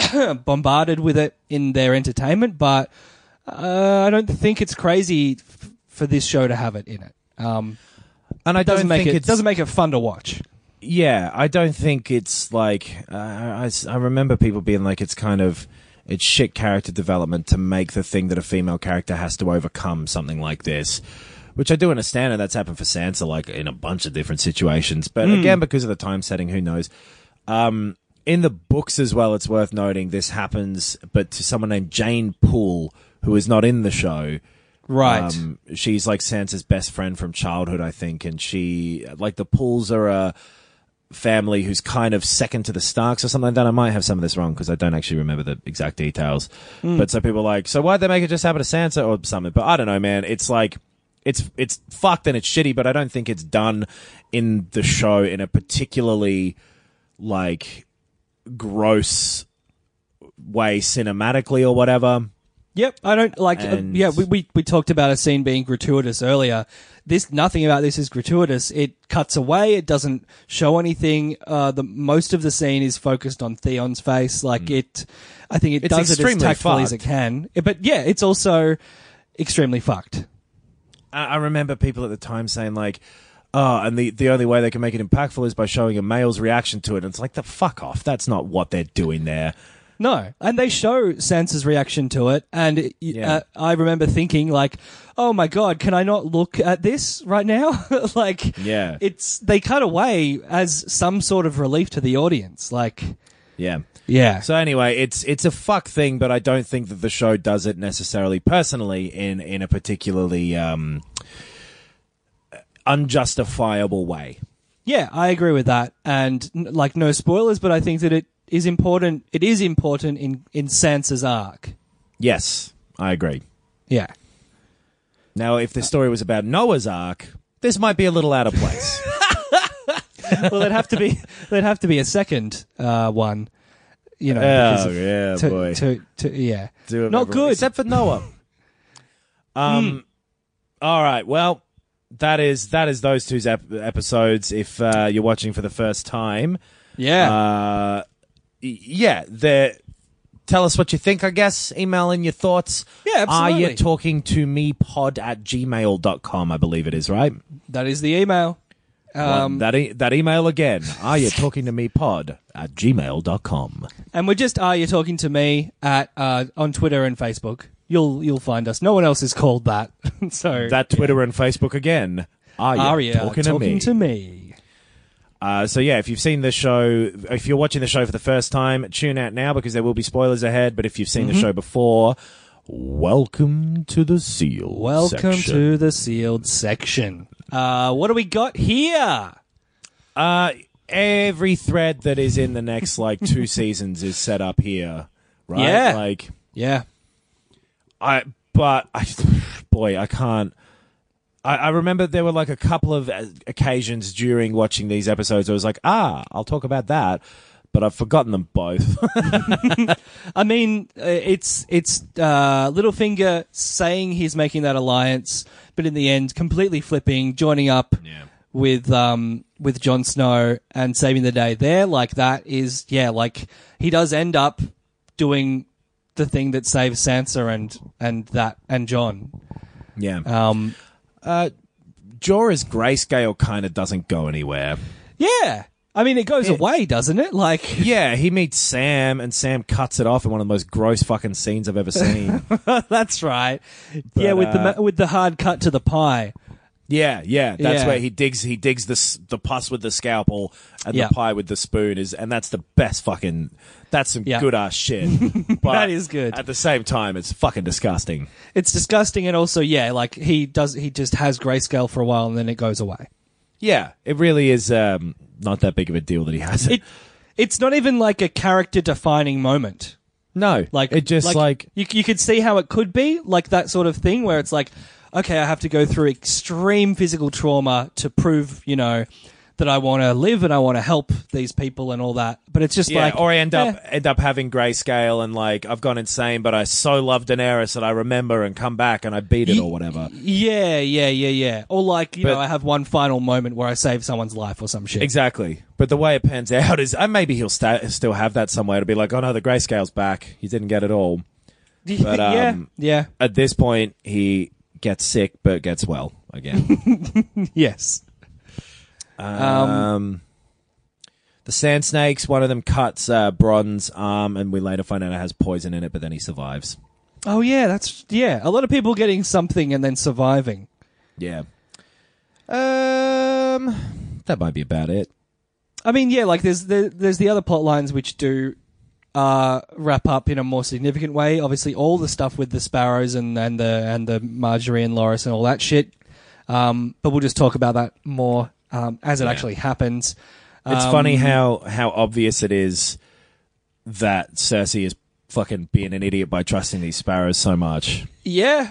bombarded with it in their entertainment, but I don't think it's crazy for this show to have it in it. And I doesn't don't think it doesn't make it fun to watch. Yeah, I don't think it's like I remember people being like it's shit character development to make the thing that a female character has to overcome something like this, which I do understand, and that's happened for Sansa like in a bunch of different situations. But again, because of the time setting, who knows? In the books as well, it's worth noting this happens, but to someone named Jane Poole, who is not in the show. Right. She's like Sansa's best friend from childhood, I think, and she like the Pooles are a family who's kind of second to the Starks or something like that. I might have some of this wrong because I don't actually remember the exact details. But so people are like, so why'd they make it just happen to Sansa or something? But I don't know, man. It's like, it's fucked and it's shitty, but I don't think it's done in the show in a particularly like gross way cinematically or whatever. Yep, I don't like. We talked about a scene being gratuitous earlier. Nothing about this is gratuitous. It cuts away. It doesn't show anything. Most of the scene is focused on Theon's face. I think it does it as tactfully as it can. But yeah, it's also extremely fucked. I remember people at the time saying like, "Oh, and the only way they can make it impactful is by showing a male's reaction to it." And it's like, the fuck off. That's not what they're doing there. No, and they show Sansa's reaction to it, and I remember thinking, like, "Oh my god, can I not look at this right now?" They cut away as some sort of relief to the audience, yeah. So anyway, it's a fuck thing, but I don't think that the show does it necessarily personally in a particularly unjustifiable way. Yeah, I agree with that, and like no spoilers, but I think that it is important. It is important in Sansa's arc. Yes, I agree. Yeah. Now, if the story was about Noah's Ark, this might be a little out of place. Well, there'd have to be a second one. You know. Boy. Yeah. Not good, except for Noah. All right. Well, that is those two episodes. If you're watching for the first time, tell us what you think, I guess. Email in your thoughts. Yeah, absolutely. Are you talking to me pod@gmail.com, I believe it is, right? That is the email. That email again. Are you talking to me pod@gmail.com. And we're just Are You Talking to Me at on Twitter and Facebook. You'll find us. No one else is called that. So that Twitter and Facebook again. Are you talking to me? So yeah, if you've seen the show, if you're watching the show for the first time, tune out now because there will be spoilers ahead. But if you've seen the show before, welcome to the sealed section. Welcome to the sealed section. What do we got here? Every thread that is in the next 2 seasons is set up here, right? Yeah. Yeah. I can't. I remember there were a couple of occasions during watching these episodes I was like, I'll talk about that, but I've forgotten them both. I mean, it's Littlefinger saying he's making that alliance, but in the end, completely flipping, joining up with Jon Snow and saving the day there. That is, he does end up doing the thing that saves Sansa and Jon. Yeah. Jorah's grayscale kind of doesn't go anywhere. Yeah. I mean, it goes away, doesn't it? Yeah, he meets Sam, and Sam cuts it off in one of the most gross fucking scenes I've ever seen. That's right. But, with the hard cut to the pie. Yeah. That's where he digs the pus with the scalpel and the pie with the spoon and that's the best fucking. That's some good ass shit. But that is good. At the same time, it's fucking disgusting. It's disgusting, and also he just has grayscale for a while and then it goes away. Yeah, it really is not that big of a deal that he has it. It's not even a character defining moment. No, it just you could see how it could be that sort of thing where it's okay, I have to go through extreme physical trauma to prove, that I want to live and I want to help these people and all that. But it's just like... or I end up having grayscale and like, I've gone insane, but I so love Daenerys that I remember and come back and I beat it or whatever. Yeah. Or like, you know, I have one final moment where I save someone's life or some shit. Exactly. But the way it pans out is, maybe he'll still have that somewhere to be like, oh no, the grayscale's back. You didn't get it all. But yeah. At this point, he gets sick but gets well again. Yes. The Sand Snakes, one of them cuts Bron's arm, and we later find out it has poison in it, but then he survives. Oh, yeah, a lot of people getting something and then surviving. Yeah. That might be about it. I mean, yeah, like there's the other plot lines which do wrap up in a more significant way. Obviously, all the stuff with the Sparrows and the Marjorie and Loras and all that shit. But we'll just talk about that more as it actually happens. It's funny how obvious it is that Cersei is fucking being an idiot by trusting these Sparrows so much. Yeah.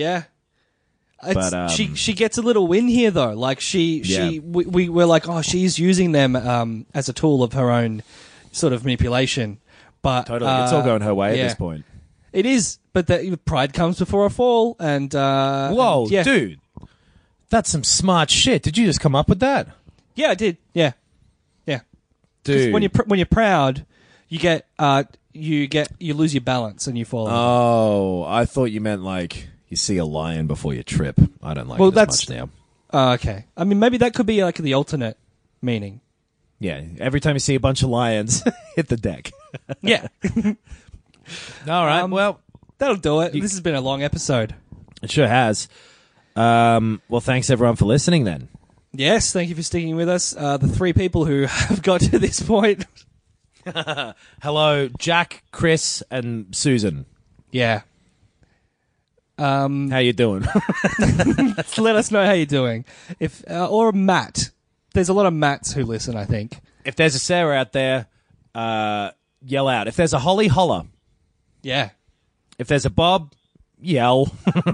But, she gets a little win here though. Like we're like, oh, she's using them as a tool of her own sort of manipulation. But totally, it's all going her way at this point. It is, but pride comes before a fall, and whoa, dude, that's some smart shit. Did you just come up with that? Yeah, I did. Yeah. Dude, when you're proud, you lose your balance and you fall. Oh, I thought you meant like you see a lion before you trip. I don't like it as much now. Okay. I mean, maybe that could be like the alternate meaning. Yeah, every time you see a bunch of lions, hit the deck. Yeah. All right, well, that'll do it. This has been a long episode. It sure has. Well, thanks everyone for listening then. Yes, thank you for sticking with us. The three people who have got to this point. Hello, Jack, Chris, and Susan. Yeah. How you doing? Let us know how you're doing. Or Matt. There's a lot of Matts who listen, I think. If there's a Sarah out there, yell out. If there's a Holly, holler. Yeah. If there's a Bob, yell.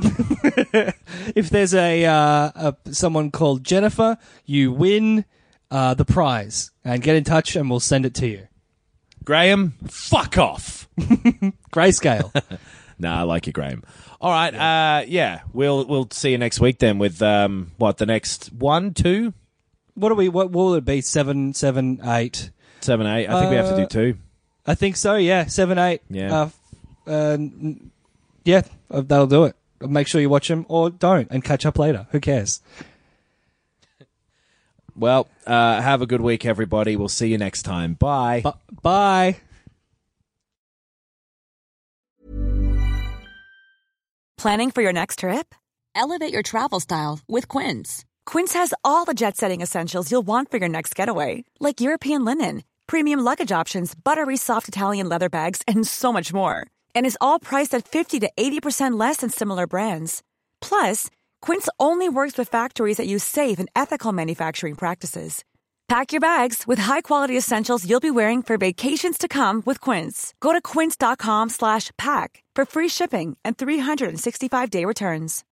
If there's a someone called Jennifer, you win the prize. And get in touch and we'll send it to you. Graham, fuck off. Grayscale. Nah, I like you, Graham. All right, we'll see you next week then with the next 1, 2? What will it be? 7, 8? 7, 8. I think we have to do 2. I think so, yeah. 7, 8. Yeah. That'll do it. Make sure you watch them or don't and catch up later. Who cares? Well, have a good week, everybody. We'll see you next time. Bye. Bye. Planning for your next trip? Elevate your travel style with Quince. Quince has all the jet-setting essentials you'll want for your next getaway, like European linen, premium luggage options, buttery soft Italian leather bags, and so much more. And is all priced at 50 to 80% less than similar brands. Plus, Quince only works with factories that use safe and ethical manufacturing practices. Pack your bags with high-quality essentials you'll be wearing for vacations to come with Quince. Go to quince.com/pack for free shipping and 365-day returns.